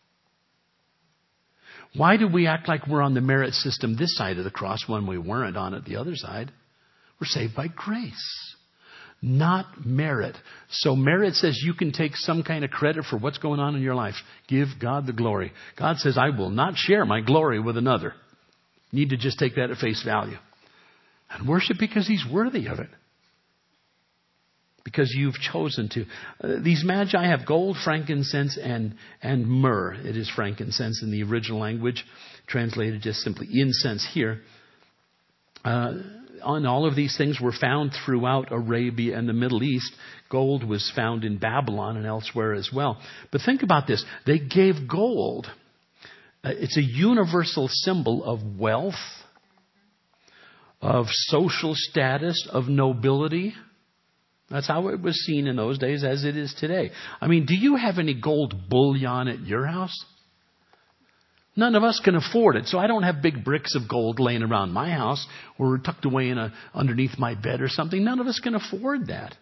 Why do we act like we're on the merit system this side of the cross when we weren't on it the other side? We're saved by grace. Not merit. So merit says you can take some kind of credit for what's going on in your life. Give God the glory. God says, I will not share my glory with another. You need to just take that at face value. And worship because he's worthy of it. Because you've chosen to. Uh, these magi have gold, frankincense, and, and myrrh. It is frankincense in the original language. Translated just simply incense here. Uh, On all of these things were found throughout Arabia and the Middle East. Gold was found in Babylon and elsewhere as well. But think about this. They gave gold. Uh, it's a universal symbol of wealth, of social status, of nobility. That's how it was seen in those days, as it is today. I mean, do you have any gold bullion at your house? None of us can afford it. So I don't have big bricks of gold laying around my house or tucked away in a, underneath my bed or something. None of us can afford that.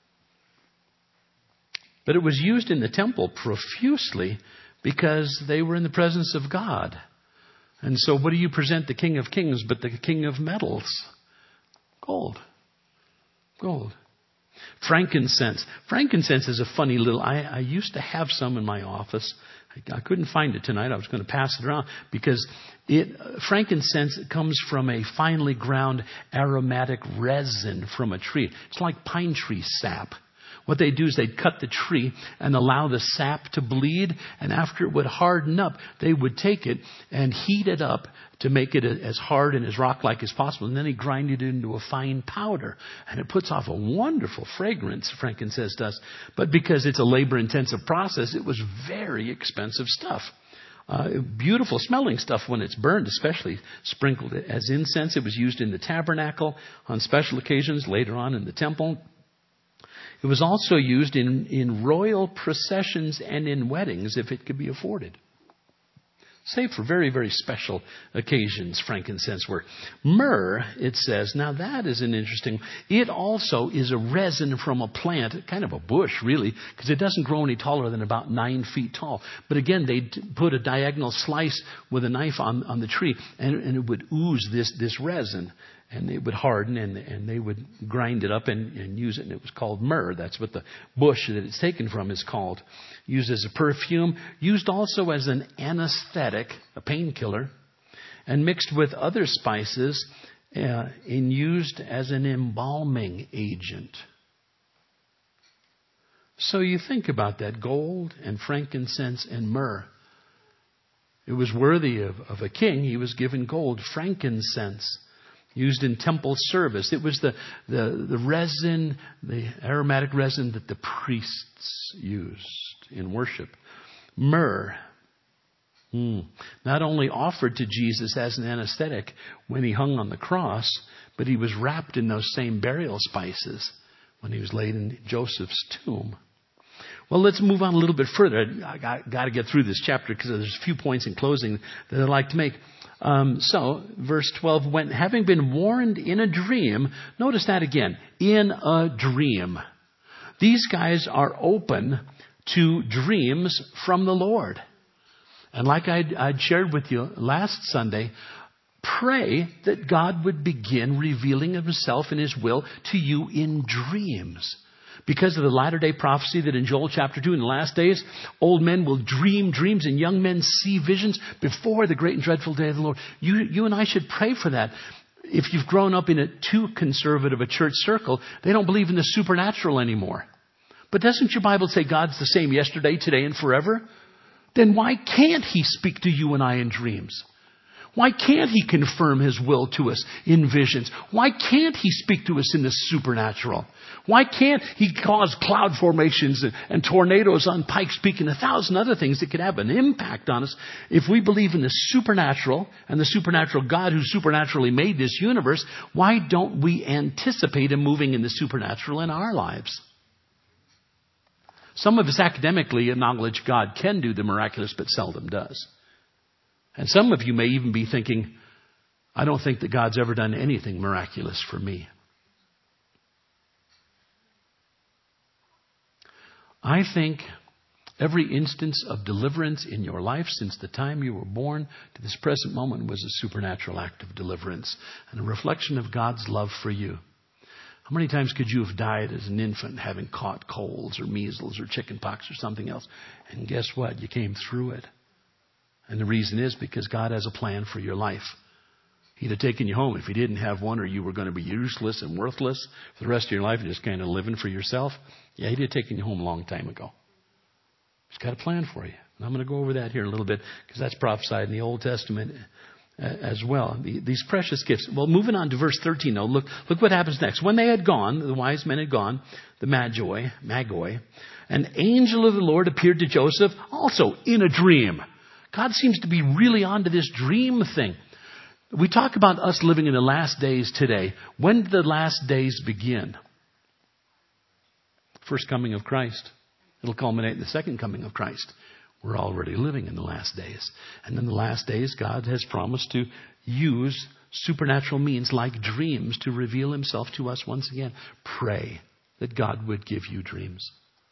But it was used in the temple profusely because they were in the presence of God. And so what do you present the King of Kings but the King of metals? Gold. Gold. Frankincense. Frankincense is a funny little... I, I used to have some in my office. I, I couldn't find it tonight. I was going to pass it around because it frankincense comes from a finely ground aromatic resin from a tree. It's like pine tree sap. What they'd do is they'd cut the tree and allow the sap to bleed. And after it would harden up, they would take it and heat it up to make it as hard and as rock-like as possible. And then they grind it into a fine powder. And it puts off a wonderful fragrance, frankincense does. But because it's a labor-intensive process, it was very expensive stuff. Uh, beautiful smelling stuff when it's burned, especially sprinkled as incense. It was used in the tabernacle on special occasions, later on in the temple. It was also used in, in royal processions and in weddings if it could be afforded. Save for very, very special occasions, frankincense work. Myrrh, it says, now that is an interesting, it also is a resin from a plant, kind of a bush really, because it doesn't grow any taller than about nine feet tall. But again, they'd put a diagonal slice with a knife on, on the tree, and, and it would ooze this, this resin. And it would harden, and, and they would grind it up and, and use it. And it was called myrrh. That's what the bush that it's taken from is called. Used as a perfume. Used also as an anesthetic, a painkiller. And mixed with other spices uh, and used as an embalming agent. So you think about that. Gold and frankincense and myrrh. It was worthy of, of a king. He was given gold, frankincense. Used in temple service. It was the, the, the resin, the aromatic resin that the priests used in worship. Myrrh. Hmm. Not only offered to Jesus as an anesthetic when he hung on the cross, but he was wrapped in those same burial spices when he was laid in Joseph's tomb. Well, let's move on a little bit further. I got, got to get through this chapter because there's a few points in closing that I'd like to make. Um, so, verse twelve, when having been warned in a dream, notice that again, in a dream. These guys are open to dreams from the Lord. And like I'd, I'd shared with you last Sunday, pray that God would begin revealing himself and his will to you in dreams. Because of the latter day prophecy that in Joel chapter two, in the last days, old men will dream dreams and young men see visions before the great and dreadful day of the Lord. You, you and I should pray for that. If you've grown up in a too conservative a church circle, they don't believe in the supernatural anymore. But doesn't your Bible say God's the same yesterday, today, and forever? Then why can't he speak to you and I in dreams? Why can't he confirm his will to us in visions? Why can't he speak to us in the supernatural? Why can't he cause cloud formations and, and tornadoes on Pikes Peak and a thousand other things that could have an impact on us if we believe in the supernatural and the supernatural God who supernaturally made this universe? Why don't we anticipate him moving in the supernatural in our lives? Some of us academically acknowledge God can do the miraculous, but seldom does. And some of you may even be thinking, I don't think that God's ever done anything miraculous for me. I think every instance of deliverance in your life since the time you were born to this present moment was a supernatural act of deliverance and a reflection of God's love for you. How many times could you have died as an infant having caught colds or measles or chickenpox or something else? And guess what? You came through it. And the reason is because God has a plan for your life. He'd have taken you home if he didn't have one, or you were going to be useless and worthless for the rest of your life and just kind of living for yourself. Yeah, he'd have taken you home a long time ago. He's got a plan for you. And I'm going to go over that here in a little bit because that's prophesied in the Old Testament as well. These precious gifts. Well, moving on to verse thirteen now, look, look what happens next. When they had gone, the wise men had gone, the Magi, Magoi, an angel of the Lord appeared to Joseph also in a dream. God seems to be really onto this dream thing. We talk about us living in the last days today. When did the last days begin? First coming of Christ. It'll culminate in the second coming of Christ. We're already living in the last days. And in the last days, God has promised to use supernatural means like dreams to reveal himself to us once again. Pray that God would give you dreams.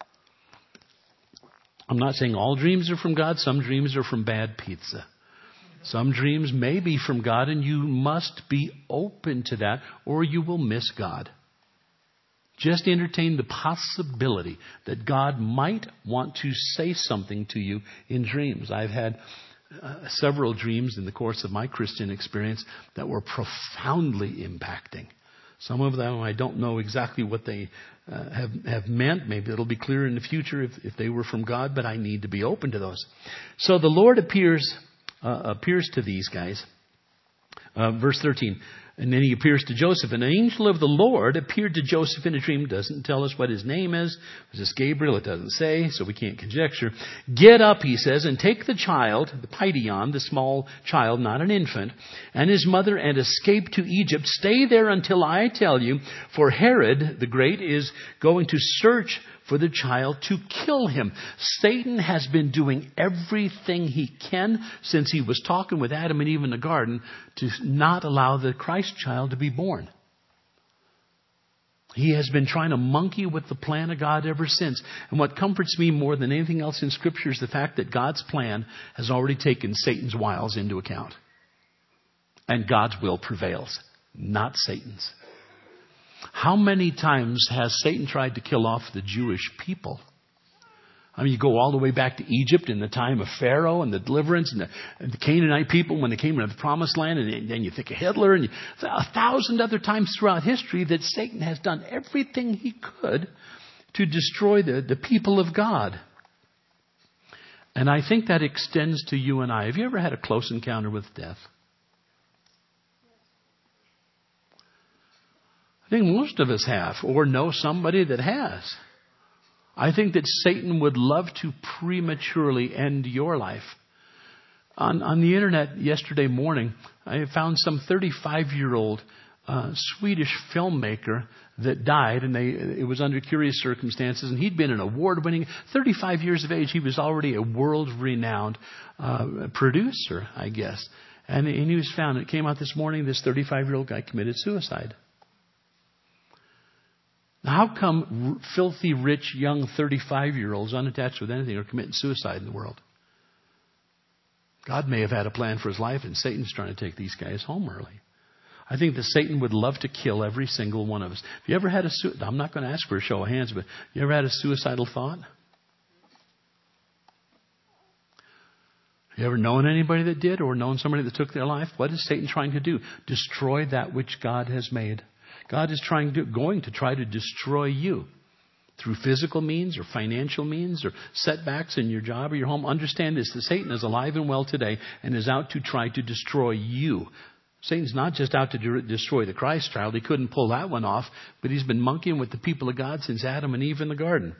I'm not saying all dreams are from God. Some dreams are from bad pizza. Some dreams may be from God, and you must be open to that, or you will miss God. Just entertain the possibility that God might want to say something to you in dreams. I've had uh, several dreams in the course of my Christian experience that were profoundly impacting. Some of them I don't know exactly what they uh, have have meant. Maybe it'll be clear in the future if, if they were from God, but I need to be open to those. So the Lord appears uh, appears to these guys. Uh, verse thirteen. And then he appears to Joseph. And an angel of the Lord appeared to Joseph in a dream. Doesn't tell us what his name is. Was this Gabriel? It doesn't say, so we can't conjecture. Get up, he says, and take the child, the Paidion, the small child, not an infant, and his mother, and escape to Egypt. Stay there until I tell you, for Herod the Great is going to search for the child to kill him. Satan has been doing everything he can since he was talking with Adam and Eve in the garden to not allow the Christ child to be born. He has been trying to monkey with the plan of God ever since. And what comforts me more than anything else in Scripture is the fact that God's plan has already taken Satan's wiles into account. And God's will prevails, not Satan's. How many times has Satan tried to kill off the Jewish people? I mean, you go all the way back to Egypt in the time of Pharaoh and the deliverance and the, and the Canaanite people when they came into the promised land. And then you think of Hitler and you, a thousand other times throughout history that Satan has done everything he could to destroy the, the people of God. And I think that extends to you and I. Have you ever had a close encounter with death? I think most of us have, or know somebody that has. I think that Satan would love to prematurely end your life. On, on the internet yesterday morning, I found some thirty-five-year-old uh, Swedish filmmaker that died, and they it was under curious circumstances. And he'd been an award-winning, thirty-five years of age. He was already a world-renowned uh, producer, I guess. And, and he was found. It came out this morning. This thirty-five-year-old guy committed suicide. How come filthy, rich, young thirty-five-year-olds unattached with anything are committing suicide in the world? God may have had a plan for his life, and Satan's trying to take these guys home early. I think that Satan would love to kill every single one of us. Have you ever had a su- I'm not going to ask for a show of hands, but you ever had a suicidal thought? You ever known anybody that did, or known somebody that took their life? What is Satan trying to do? Destroy that which God has made. God is trying to, going to try to destroy you through physical means or financial means or setbacks in your job or your home. Understand this, that Satan is alive and well today and is out to try to destroy you. Satan's not just out to de- destroy the Christ child. He couldn't pull that one off, but he's been monkeying with the people of God since Adam and Eve in the garden.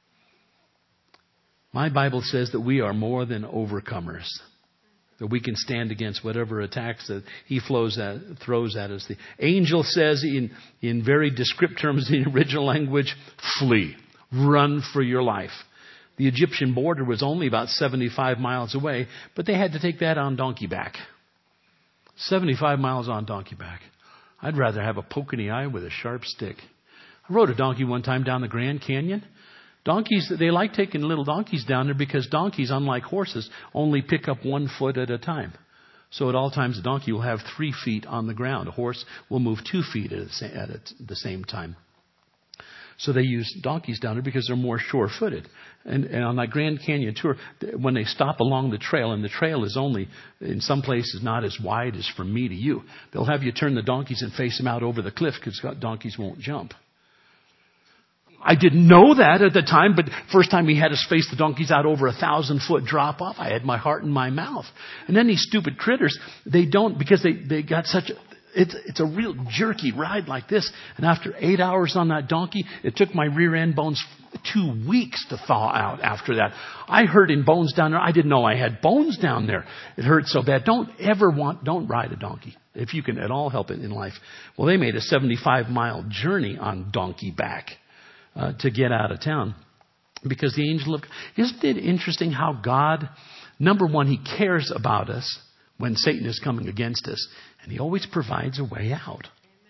My Bible says that we are more than overcomers. That we can stand against whatever attacks that he flows at, throws at us. The angel says in, in very descriptive terms in the original language, flee, run for your life. The Egyptian border was only about seventy-five miles away, but they had to take that on donkey back. seventy-five miles on donkey back. I'd rather have a poke in the eye with a sharp stick. I rode a donkey one time down the Grand Canyon. Donkeys, they like taking little donkeys down there because donkeys, unlike horses, only pick up one foot at a time. So at all times, a donkey will have three feet on the ground. A horse will move two feet at the same time. So they use donkeys down there because they're more sure-footed. And, and on that Grand Canyon tour, when they stop along the trail, and the trail is only, in some places, not as wide as from me to you, they'll have you turn the donkeys and face them out over the cliff because donkeys won't jump. I didn't know that at the time, but first time he had us face the donkeys out over a thousand foot drop off, I had my heart in my mouth. And then these stupid critters, they don't, because they, they got such a, it's, it's a real jerky ride like this. And after eight hours on that donkey, it took my rear end bones two weeks to thaw out after that. I hurt in bones down there. I didn't know I had bones down there. It hurt so bad. Don't ever want, don't ride a donkey if you can at all help it in life. Well, they made a seventy-five mile journey on donkey back. Uh, to get out of town. Because the angel of... Isn't it interesting how God, number one, he cares about us when Satan is coming against us. And he always provides a way out.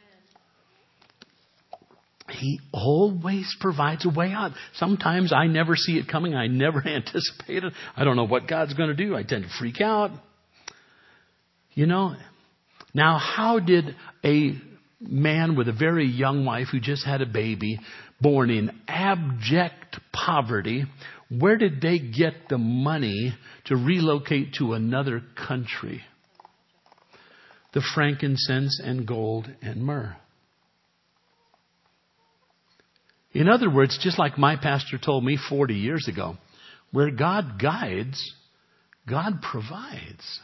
Amen. He always provides a way out. Sometimes I never see it coming. I never anticipate it. I don't know what God's going to do. I tend to freak out. You know, now how did a man with a very young wife who just had a baby, born in abject poverty, where did they get the money to relocate to another country? The frankincense and gold and myrrh. In other words, just like my pastor told me forty years ago, where God guides, God provides.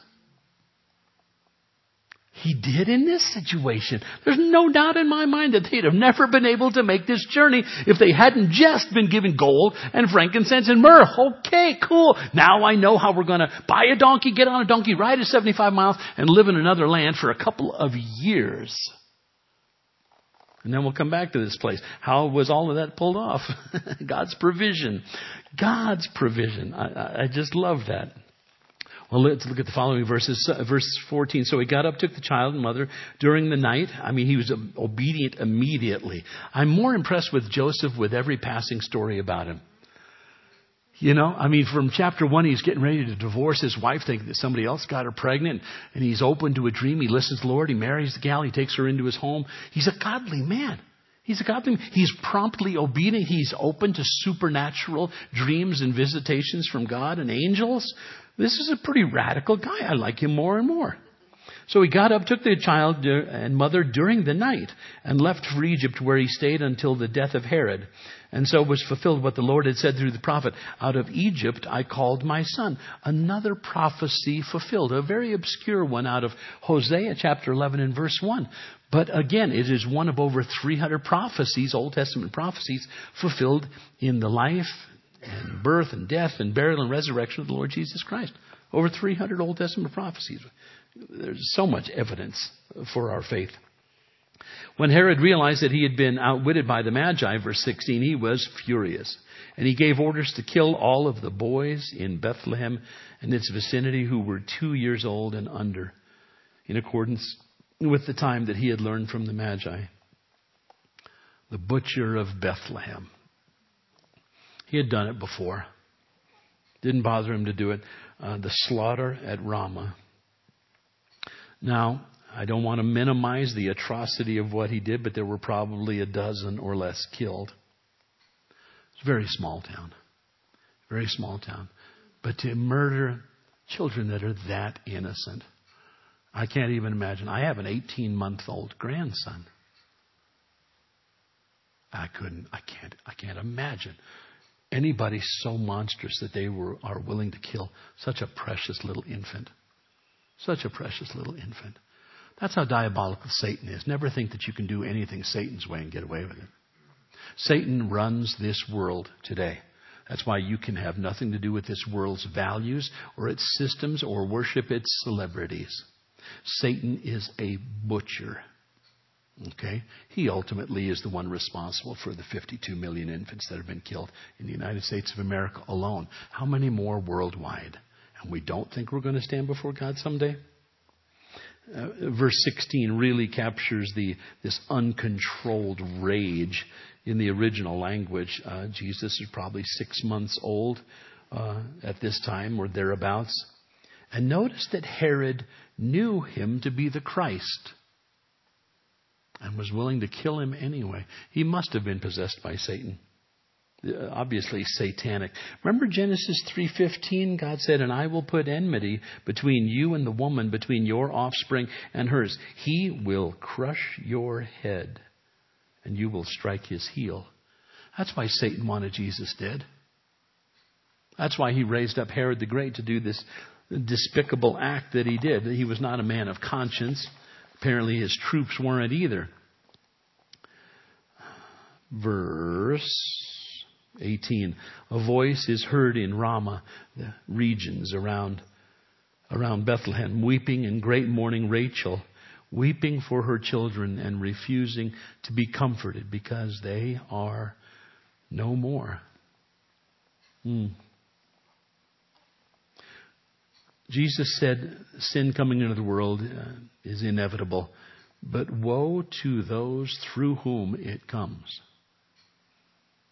He did in this situation. There's no doubt in my mind that they'd have never been able to make this journey if they hadn't just been given gold and frankincense and myrrh. Okay, cool. Now I know how we're going to buy a donkey, get on a donkey, ride it seventy-five miles, and live in another land for a couple of years. And then we'll come back to this place. How was all of that pulled off? God's provision. God's provision. I, I just love that. Well, let's look at the following verses. Uh, verse fourteen. So he got up, took the child and mother during the night. I mean, he was obedient immediately. I'm more impressed with Joseph with every passing story about him. You know, I mean, from chapter one, he's getting ready to divorce his wife, thinking that somebody else got her pregnant. And he's open to a dream. He listens to the Lord. He marries the gal. He takes her into his home. He's a godly man. He's a godly man. He's promptly obedient. He's open to supernatural dreams and visitations from God and angels. This is a pretty radical guy. I like him more and more. So he got up, took the child and mother during the night, and left for Egypt, where he stayed until the death of Herod. And so was fulfilled what the Lord had said through the prophet, out of Egypt I called my son. Another prophecy fulfilled, a very obscure one out of Hosea chapter eleven and verse one. But again, it is one of over three hundred prophecies, Old Testament prophecies, fulfilled in the life and birth and death and burial and resurrection of the Lord Jesus Christ. Over three hundred Old Testament prophecies. There's so much evidence for our faith. When Herod realized that he had been outwitted by the Magi, verse sixteen, he was furious. And he gave orders to kill all of the boys in Bethlehem and its vicinity who were two years old and under, in accordance with the time that he had learned from the Magi. The butcher of Bethlehem. He had done it before. Didn't bother him to do it. Uh, the slaughter at Ramah. Now, I don't want to minimize the atrocity of what he did, but there were probably a dozen or less killed. It's a very small town. Very small town. But to murder children that are that innocent, I can't even imagine. I have an eighteen-month-old grandson. I couldn't, I can't, I can't imagine anybody so monstrous that they were are willing to kill such a precious little infant. Such a precious little infant. That's how diabolical Satan is. Never think that you can do anything Satan's way and get away with it. Satan runs this world today. That's why you can have nothing to do with this world's values or its systems or worship its celebrities. Satan is a butcher. Okay? He ultimately is the one responsible for the fifty-two million infants that have been killed in the United States of America alone. How many more worldwide? And we don't think we're going to stand before God someday? Uh, verse sixteen really captures the this uncontrolled rage in the original language. Uh, Jesus is probably six months old uh, at this time or thereabouts. And notice that Herod knew him to be the Christ and was willing to kill him anyway. He must have been possessed by Satan. Obviously satanic. Remember Genesis three fifteen? God said, and I will put enmity between you and the woman, between your offspring and hers. He will crush your head and you will strike his heel. That's why Satan wanted Jesus dead. That's why he raised up Herod the Great to do this despicable act that he did. He was not a man of conscience. Apparently his troops weren't either. Verse eighteen. A voice is heard in Ramah, the regions around, around Bethlehem, weeping in great mourning, Rachel, weeping for her children and refusing to be comforted because they are no more. Hmm. Jesus said sin coming into the world uh, is inevitable, but woe to those through whom it comes.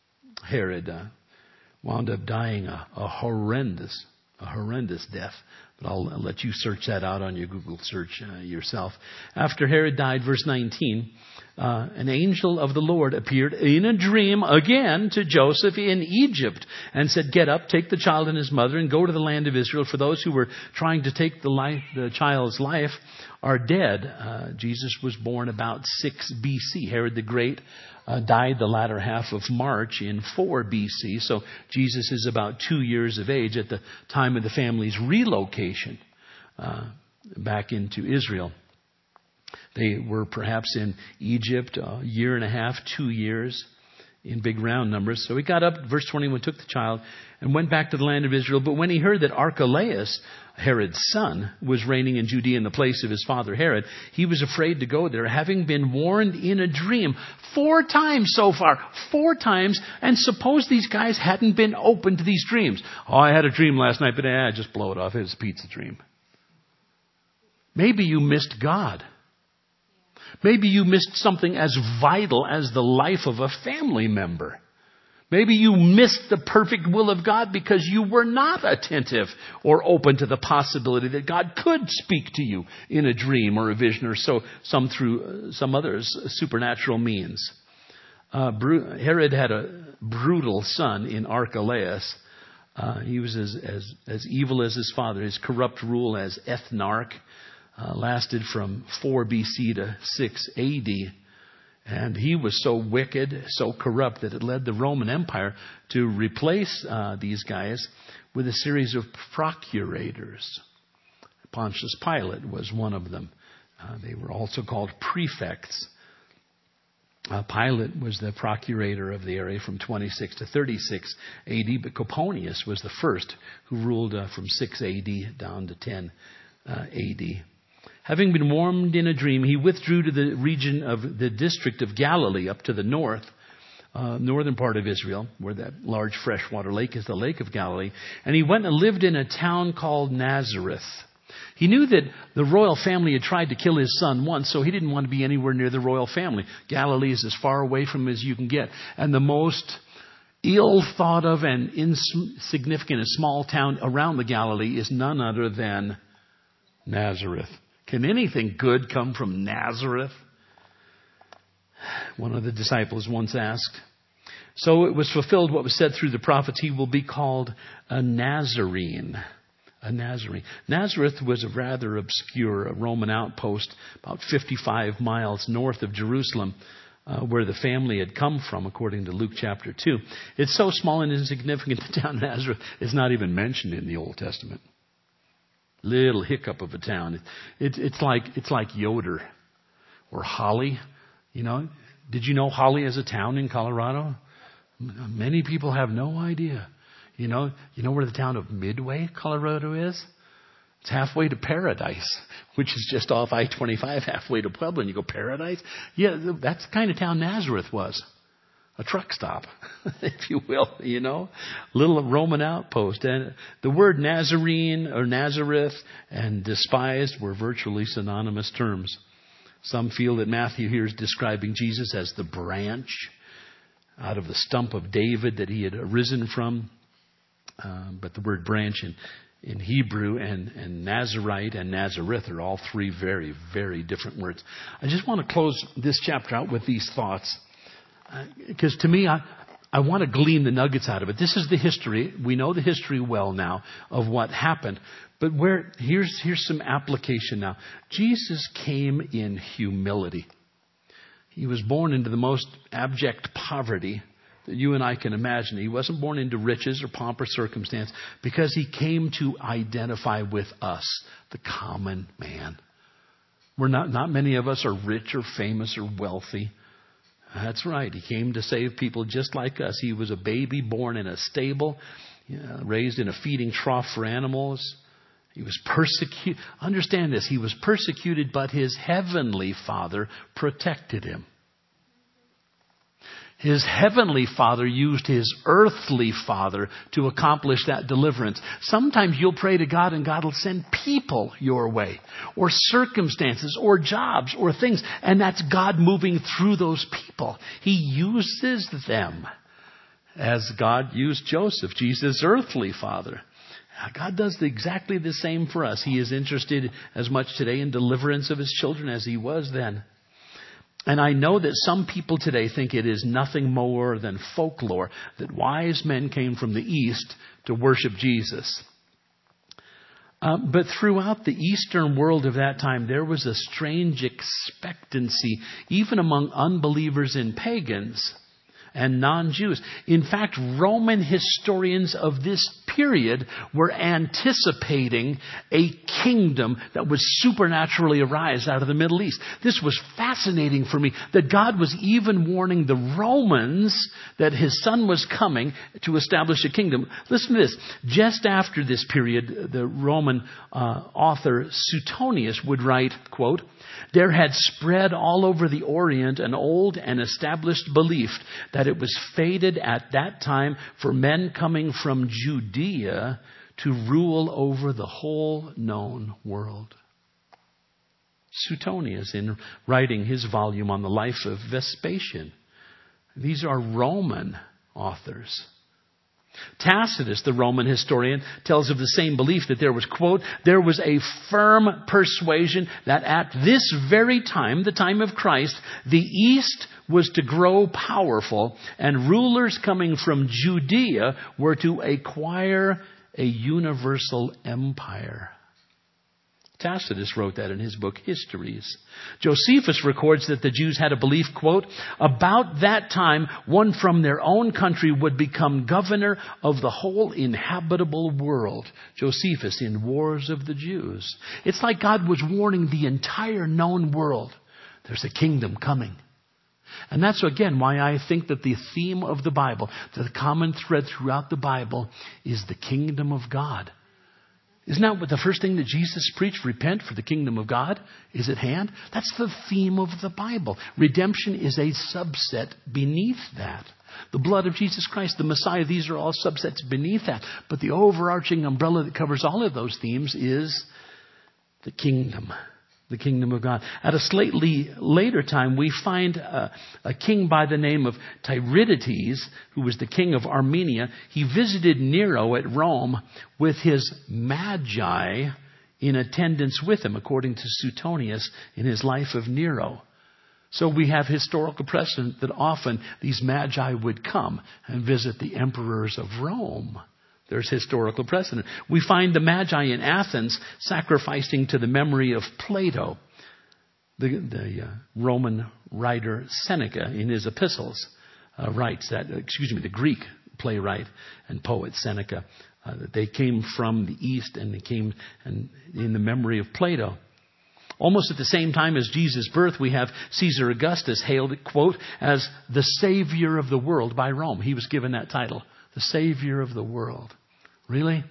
Herod uh, wound up dying a, a horrendous, a horrendous death. But I'll, I'll let you search that out on your Google search uh, yourself. After Herod died, verse nineteen, uh, an angel of the Lord appeared in a dream again to Joseph in Egypt and said, "Get up, take the child and his mother and go to the land of Israel, for those who were trying to take the life, the child's life are dead." Uh, Jesus was born about six B C. Herod the Great uh, died the latter half of March in four B C. So Jesus is about two years of age at the time of the family's relocation uh, back into Israel. They were perhaps in Egypt a year and a half, two years in big round numbers. So he got up, verse twenty-one, took the child and went back to the land of Israel. But when he heard that Archelaus, Herod's son, was reigning in Judea in the place of his father Herod, he was afraid to go there, having been warned in a dream four times so far. Four times. And suppose these guys hadn't been open to these dreams. "Oh, I had a dream last night, but eh, just blow it off. It was a pizza dream." Maybe you missed God. Maybe you missed something as vital as the life of a family member. Maybe you missed the perfect will of God because you were not attentive or open to the possibility that God could speak to you in a dream or a vision or so, some through some other supernatural means. Uh, Herod had a brutal son in Archelaus. Uh, he was as, as, as evil as his father. His corrupt rule as ethnarch Uh, lasted from four B C to six A D. And he was so wicked, so corrupt, that it led the Roman Empire to replace uh, these guys with a series of procurators. Pontius Pilate was one of them. Uh, they were also called prefects. Uh, Pilate was the procurator of the area from twenty-six to thirty-six A D, but Coponius was the first who ruled uh, from six A D down to ten uh, A D. Having been warned in a dream, he withdrew to the region of the district of Galilee up to the north, uh, northern part of Israel, where that large freshwater lake is, the Lake of Galilee. And he went and lived in a town called Nazareth. He knew that the royal family had tried to kill his son once, so he didn't want to be anywhere near the royal family. Galilee is as far away from him as you can get. And the most ill thought of and insignificant and small town around the Galilee is none other than Nazareth. Can anything good come from Nazareth? One of the disciples once asked. So it was fulfilled what was said through the prophets. He will be called a Nazarene. A Nazarene. Nazareth was a rather obscure a Roman outpost about fifty-five miles north of Jerusalem, uh, where the family had come from, according to Luke chapter two. It's so small and insignificant that town Nazareth is not even mentioned in the Old Testament. Little hiccup of a town. It, it, it's like it's like Yoder or Holly. You know, did you know Holly is a town in Colorado? Many people have no idea. You know, you know where the town of Midway, Colorado is? It's halfway to Paradise, which is just off I twenty-five, halfway to Pueblo. And you go, Paradise? Yeah, that's the kind of town Nazareth was. A truck stop, if you will, you know, little Roman outpost. And the word Nazarene or Nazareth and despised were virtually synonymous terms. Some feel that Matthew here is describing Jesus as the branch out of the stump of David that he had arisen from. Um, but the word branch in, in Hebrew and, and Nazarite and Nazareth are all three very, very different words. I just want to close this chapter out with these thoughts. Because uh, to me, I, I want to glean the nuggets out of it. This is the history. We know the history well now of what happened. But where here's here's some application now. Jesus came in humility. He was born into the most abject poverty that you and I can imagine. He wasn't born into riches or pomp or circumstance because he came to identify with us, the common man. We're not, not many of us are rich or famous or wealthy. That's right. He came to save people just like us. He was a baby born in a stable, you know, raised in a feeding trough for animals. He was persecuted. Understand this. He was persecuted, but his heavenly Father protected him. His heavenly Father used his earthly Father to accomplish that deliverance. Sometimes you'll pray to God and God will send people your way, or circumstances, or jobs, or things. And that's God moving through those people. He uses them as God used Joseph, Jesus' earthly father. God does exactly the same for us. He is interested as much today in deliverance of His children as He was then. And I know that some people today think it is nothing more than folklore that wise men came from the East to worship Jesus. Uh, but throughout the Eastern world of that time, there was a strange expectancy, even among unbelievers and pagans and non-Jews. In fact, Roman historians of this period were anticipating a kingdom that would supernaturally arise out of the Middle East. This was fascinating for me, that God was even warning the Romans that His Son was coming to establish a kingdom. Listen to this. Just after this period, the Roman uh, author Suetonius would write, quote, "There had spread all over the Orient an old and established belief that it was fated at that time for men coming from Judea to rule over the whole known world." Suetonius, in writing his volume on the life of Vespasian. These are Roman authors. Tacitus, the Roman historian, tells of the same belief that there was, quote, "there was a firm persuasion that at this very time, the time of Christ, the East was to grow powerful, and rulers coming from Judea were to acquire a universal empire." Tacitus wrote that in his book, Histories. Josephus records that the Jews had a belief, quote, "about that time, one from their own country would become governor of the whole inhabitable world." Josephus in Wars of the Jews. It's like God was warning the entire known world. There's a kingdom coming. And that's, again, why I think that the theme of the Bible, the common thread throughout the Bible, is the kingdom of God. Isn't that what the first thing that Jesus preached? Repent, for the kingdom of God is at hand. That's the theme of the Bible. Redemption is a subset beneath that. The blood of Jesus Christ, the Messiah, these are all subsets beneath that. But the overarching umbrella that covers all of those themes is the kingdom. The kingdom of God. At a slightly later time, we find a, a king by the name of Tiridates, who was the king of Armenia. He visited Nero at Rome with his magi in attendance with him, according to Suetonius in his life of Nero. So we have historical precedent that often these magi would come and visit the emperors of Rome. There's historical precedent. We find the Magi in Athens sacrificing to the memory of Plato. The, the uh, Roman writer Seneca in his epistles uh, writes that, excuse me, the Greek playwright and poet Seneca, uh, that they came from the East and they came and in the memory of Plato. Almost at the same time as Jesus' birth, we have Caesar Augustus hailed, quote, as the Savior of the world by Rome. He was given that title, the Savior of the world. Really?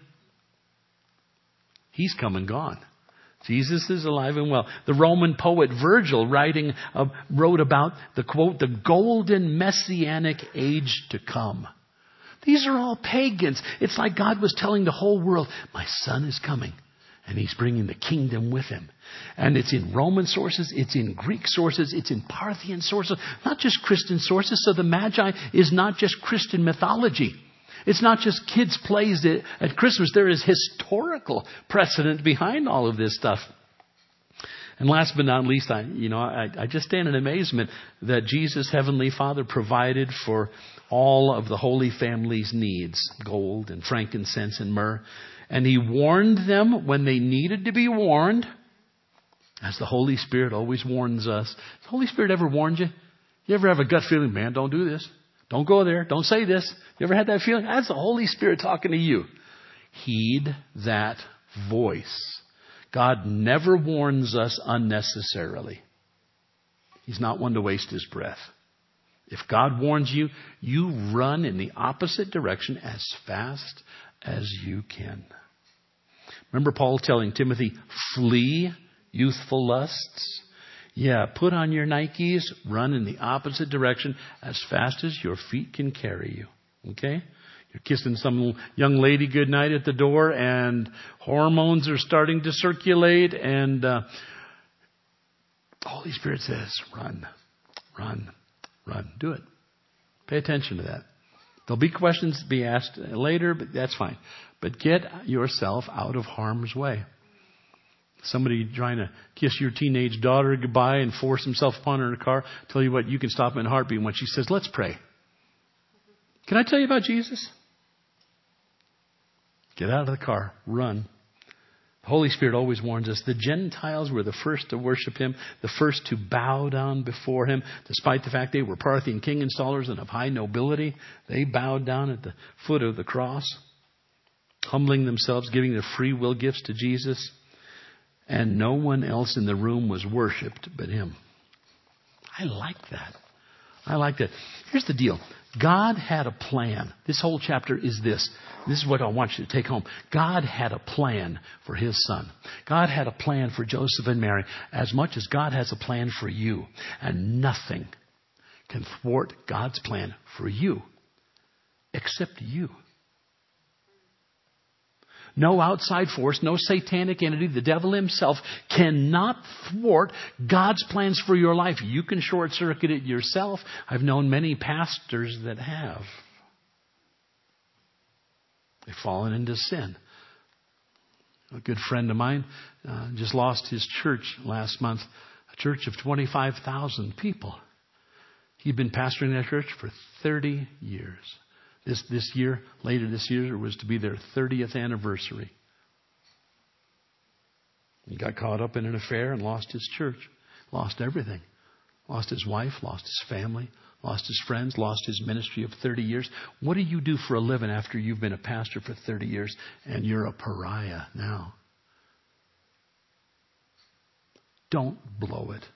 He's come and gone. Jesus is alive and well. The Roman poet Virgil, writing, uh, wrote about the, quote, the golden messianic age to come. These are all pagans. It's like God was telling the whole world, my son is coming. And He's bringing the kingdom with Him. And it's in Roman sources, it's in Greek sources, it's in Parthian sources, not just Christian sources. So the Magi is not just Christian mythology. It's not just kids' plays at Christmas. There is historical precedent behind all of this stuff. And last but not least, I, you know, I, I just stand in amazement that Jesus, Heavenly Father, provided for all of the Holy Family's needs, gold and frankincense and myrrh. And He warned them when they needed to be warned, as the Holy Spirit always warns us. Has the Holy Spirit ever warned you? You ever have a gut feeling, man, don't do this? Don't go there. Don't say this. You ever had that feeling? That's the Holy Spirit talking to you. Heed that voice. God never warns us unnecessarily. He's not one to waste His breath. If God warns you, you run in the opposite direction as fast as you can. Remember Paul telling Timothy, flee youthful lusts? Yeah, put on your Nikes, run in the opposite direction as fast as your feet can carry you. Okay? You're kissing some young lady goodnight at the door and hormones are starting to circulate and uh, the Holy Spirit says, run, run, run. Do it. Pay attention to that. There'll be questions to be asked later, but that's fine. But get yourself out of harm's way. Somebody trying to kiss your teenage daughter goodbye and force himself upon her in a car. Tell you what, you can stop in a heartbeat when she says, let's pray. Can I tell you about Jesus? Get out of the car. Run. The Holy Spirit always warns us. The Gentiles were the first to worship Him, the first to bow down before Him. Despite the fact they were Parthian king installers and of high nobility, they bowed down at the foot of the cross, humbling themselves, giving their free will gifts to Jesus. And no one else in the room was worshipped but Him. I like that. I like that. Here's the deal. God had a plan. This whole chapter is this. This is what I want you to take home. God had a plan for His Son. God had a plan for Joseph and Mary as much as God has a plan for you. And nothing can thwart God's plan for you except you. No outside force, no satanic entity, the devil himself cannot thwart God's plans for your life. You can short circuit it yourself. I've known many pastors that have. They've fallen into sin. A good friend of mine uh, just lost his church last month, a church of twenty-five thousand people. He'd been pastoring that church for thirty years. This this year, later this year, was to be their thirtieth anniversary. He got caught up in an affair and lost his church. Lost everything. Lost his wife, lost his family, lost his friends, lost his ministry of thirty years. What do you do for a living after you've been a pastor for thirty years and you're a pariah now? Don't blow it.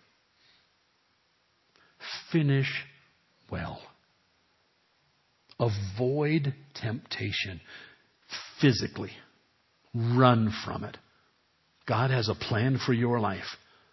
Finish well. Avoid temptation physically. Run from it. God has a plan for your life.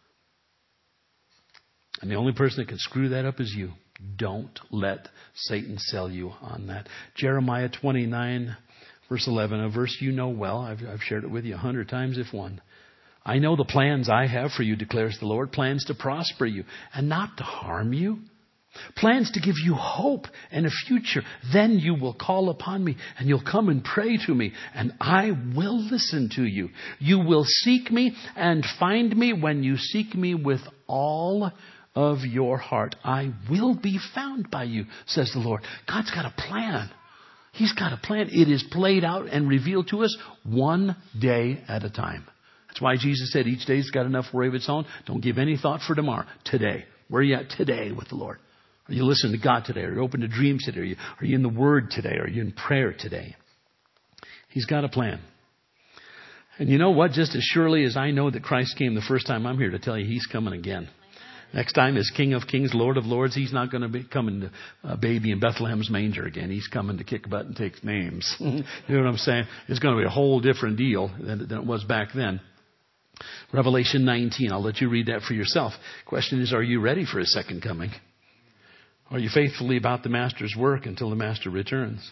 And the only person that can screw that up is you. Don't let Satan sell you on that. Jeremiah twenty-nine, verse eleven, a verse you know well. I've, I've shared it with you a hundred times if one. I know the plans I have for you, declares the Lord. Plans to prosper you and not to harm you. Plans to give you hope and a future. Then you will call upon me and you'll come and pray to me and I will listen to you. You will seek me and find me when you seek me with all of your heart. I will be found by you, says the Lord. God's got a plan. He's got a plan. It is played out and revealed to us one day at a time. That's why Jesus said each day's got enough worry of its own. Don't give any thought for tomorrow. Today. Where are you at today with the Lord? Are you listening to God today? Are you open to dreams today? Are you, are you in the Word today? Are you in prayer today? He's got a plan. And you know what? Just as surely as I know that Christ came the first time, I'm here to tell you He's coming again. Next time is King of Kings, Lord of Lords. He's not going to be coming to a baby in Bethlehem's manger again. He's coming to kick butt and take names. You know what I'm saying? It's going to be a whole different deal than, than it was back then. Revelation nineteen. I'll let you read that for yourself. Question is, are you ready for His second coming? Are you faithfully about the Master's work until the Master returns?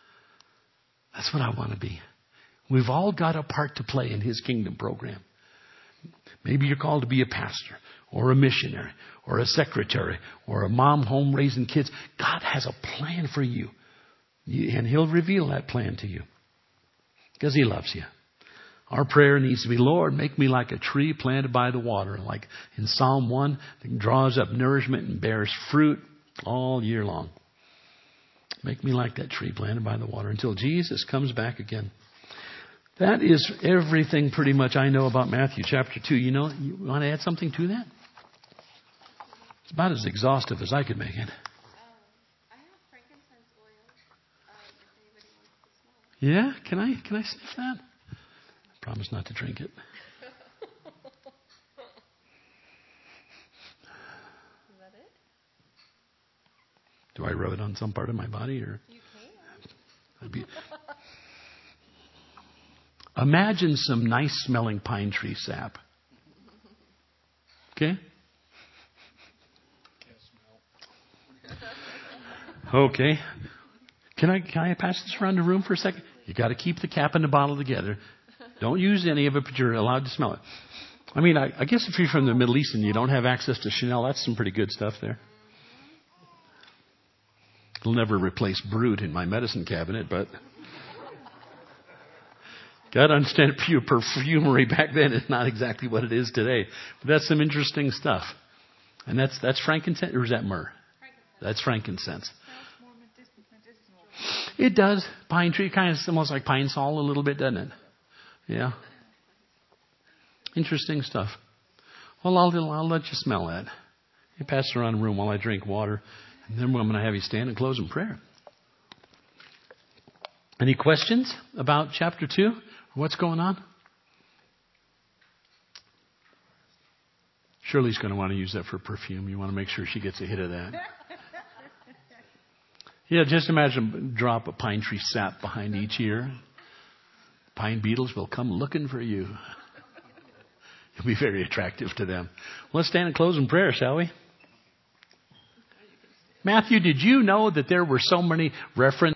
That's what I want to be. We've all got a part to play in His kingdom program. Maybe you're called to be a pastor or a missionary or a secretary or a mom home raising kids. God has a plan for you. And He'll reveal that plan to you because He loves you. Our prayer needs to be, Lord, make me like a tree planted by the water. Like in Psalm one, that draws up nourishment and bears fruit all year long. Make me like that tree planted by the water until Jesus comes back again. That is everything pretty much I know about Matthew chapter two. You know, you want to add something to that? It's about as exhaustive as I could make it. Yeah, can I can I sniff that? I promise not to drink it. Do I rub it on some part of my body, or? You can. Be... Imagine some nice smelling pine tree sap. Okay. Okay. Can I can I pass this around the room for a second? You got to keep the cap and the bottle together. Don't use any of it, but you're allowed to smell it. I mean, I, I guess if you're from the Middle East and you don't have access to Chanel, that's some pretty good stuff there. It'll never replace Brut in my medicine cabinet, but got to understand pure perfumery back then is not exactly what it is today. But that's some interesting stuff. And that's that's frankincense, or is that myrrh? Frankincense. That's frankincense. Sounds more medicinal. It does. Pine tree, kind of almost like pine sol a little bit, doesn't it? Yeah. Interesting stuff. Well, I'll, I'll let you smell that. You pass it around the room while I drink water. And then I'm going to have you stand and close in prayer. Any questions about chapter two? What's going on? Shirley's going to want to use that for perfume. You want to make sure she gets a hit of that. Yeah, just imagine a drop of pine tree sap behind each ear. Pine beetles will come looking for you. You'll be very attractive to them. Let's stand and close in prayer, shall we? Matthew, did you know that there were so many references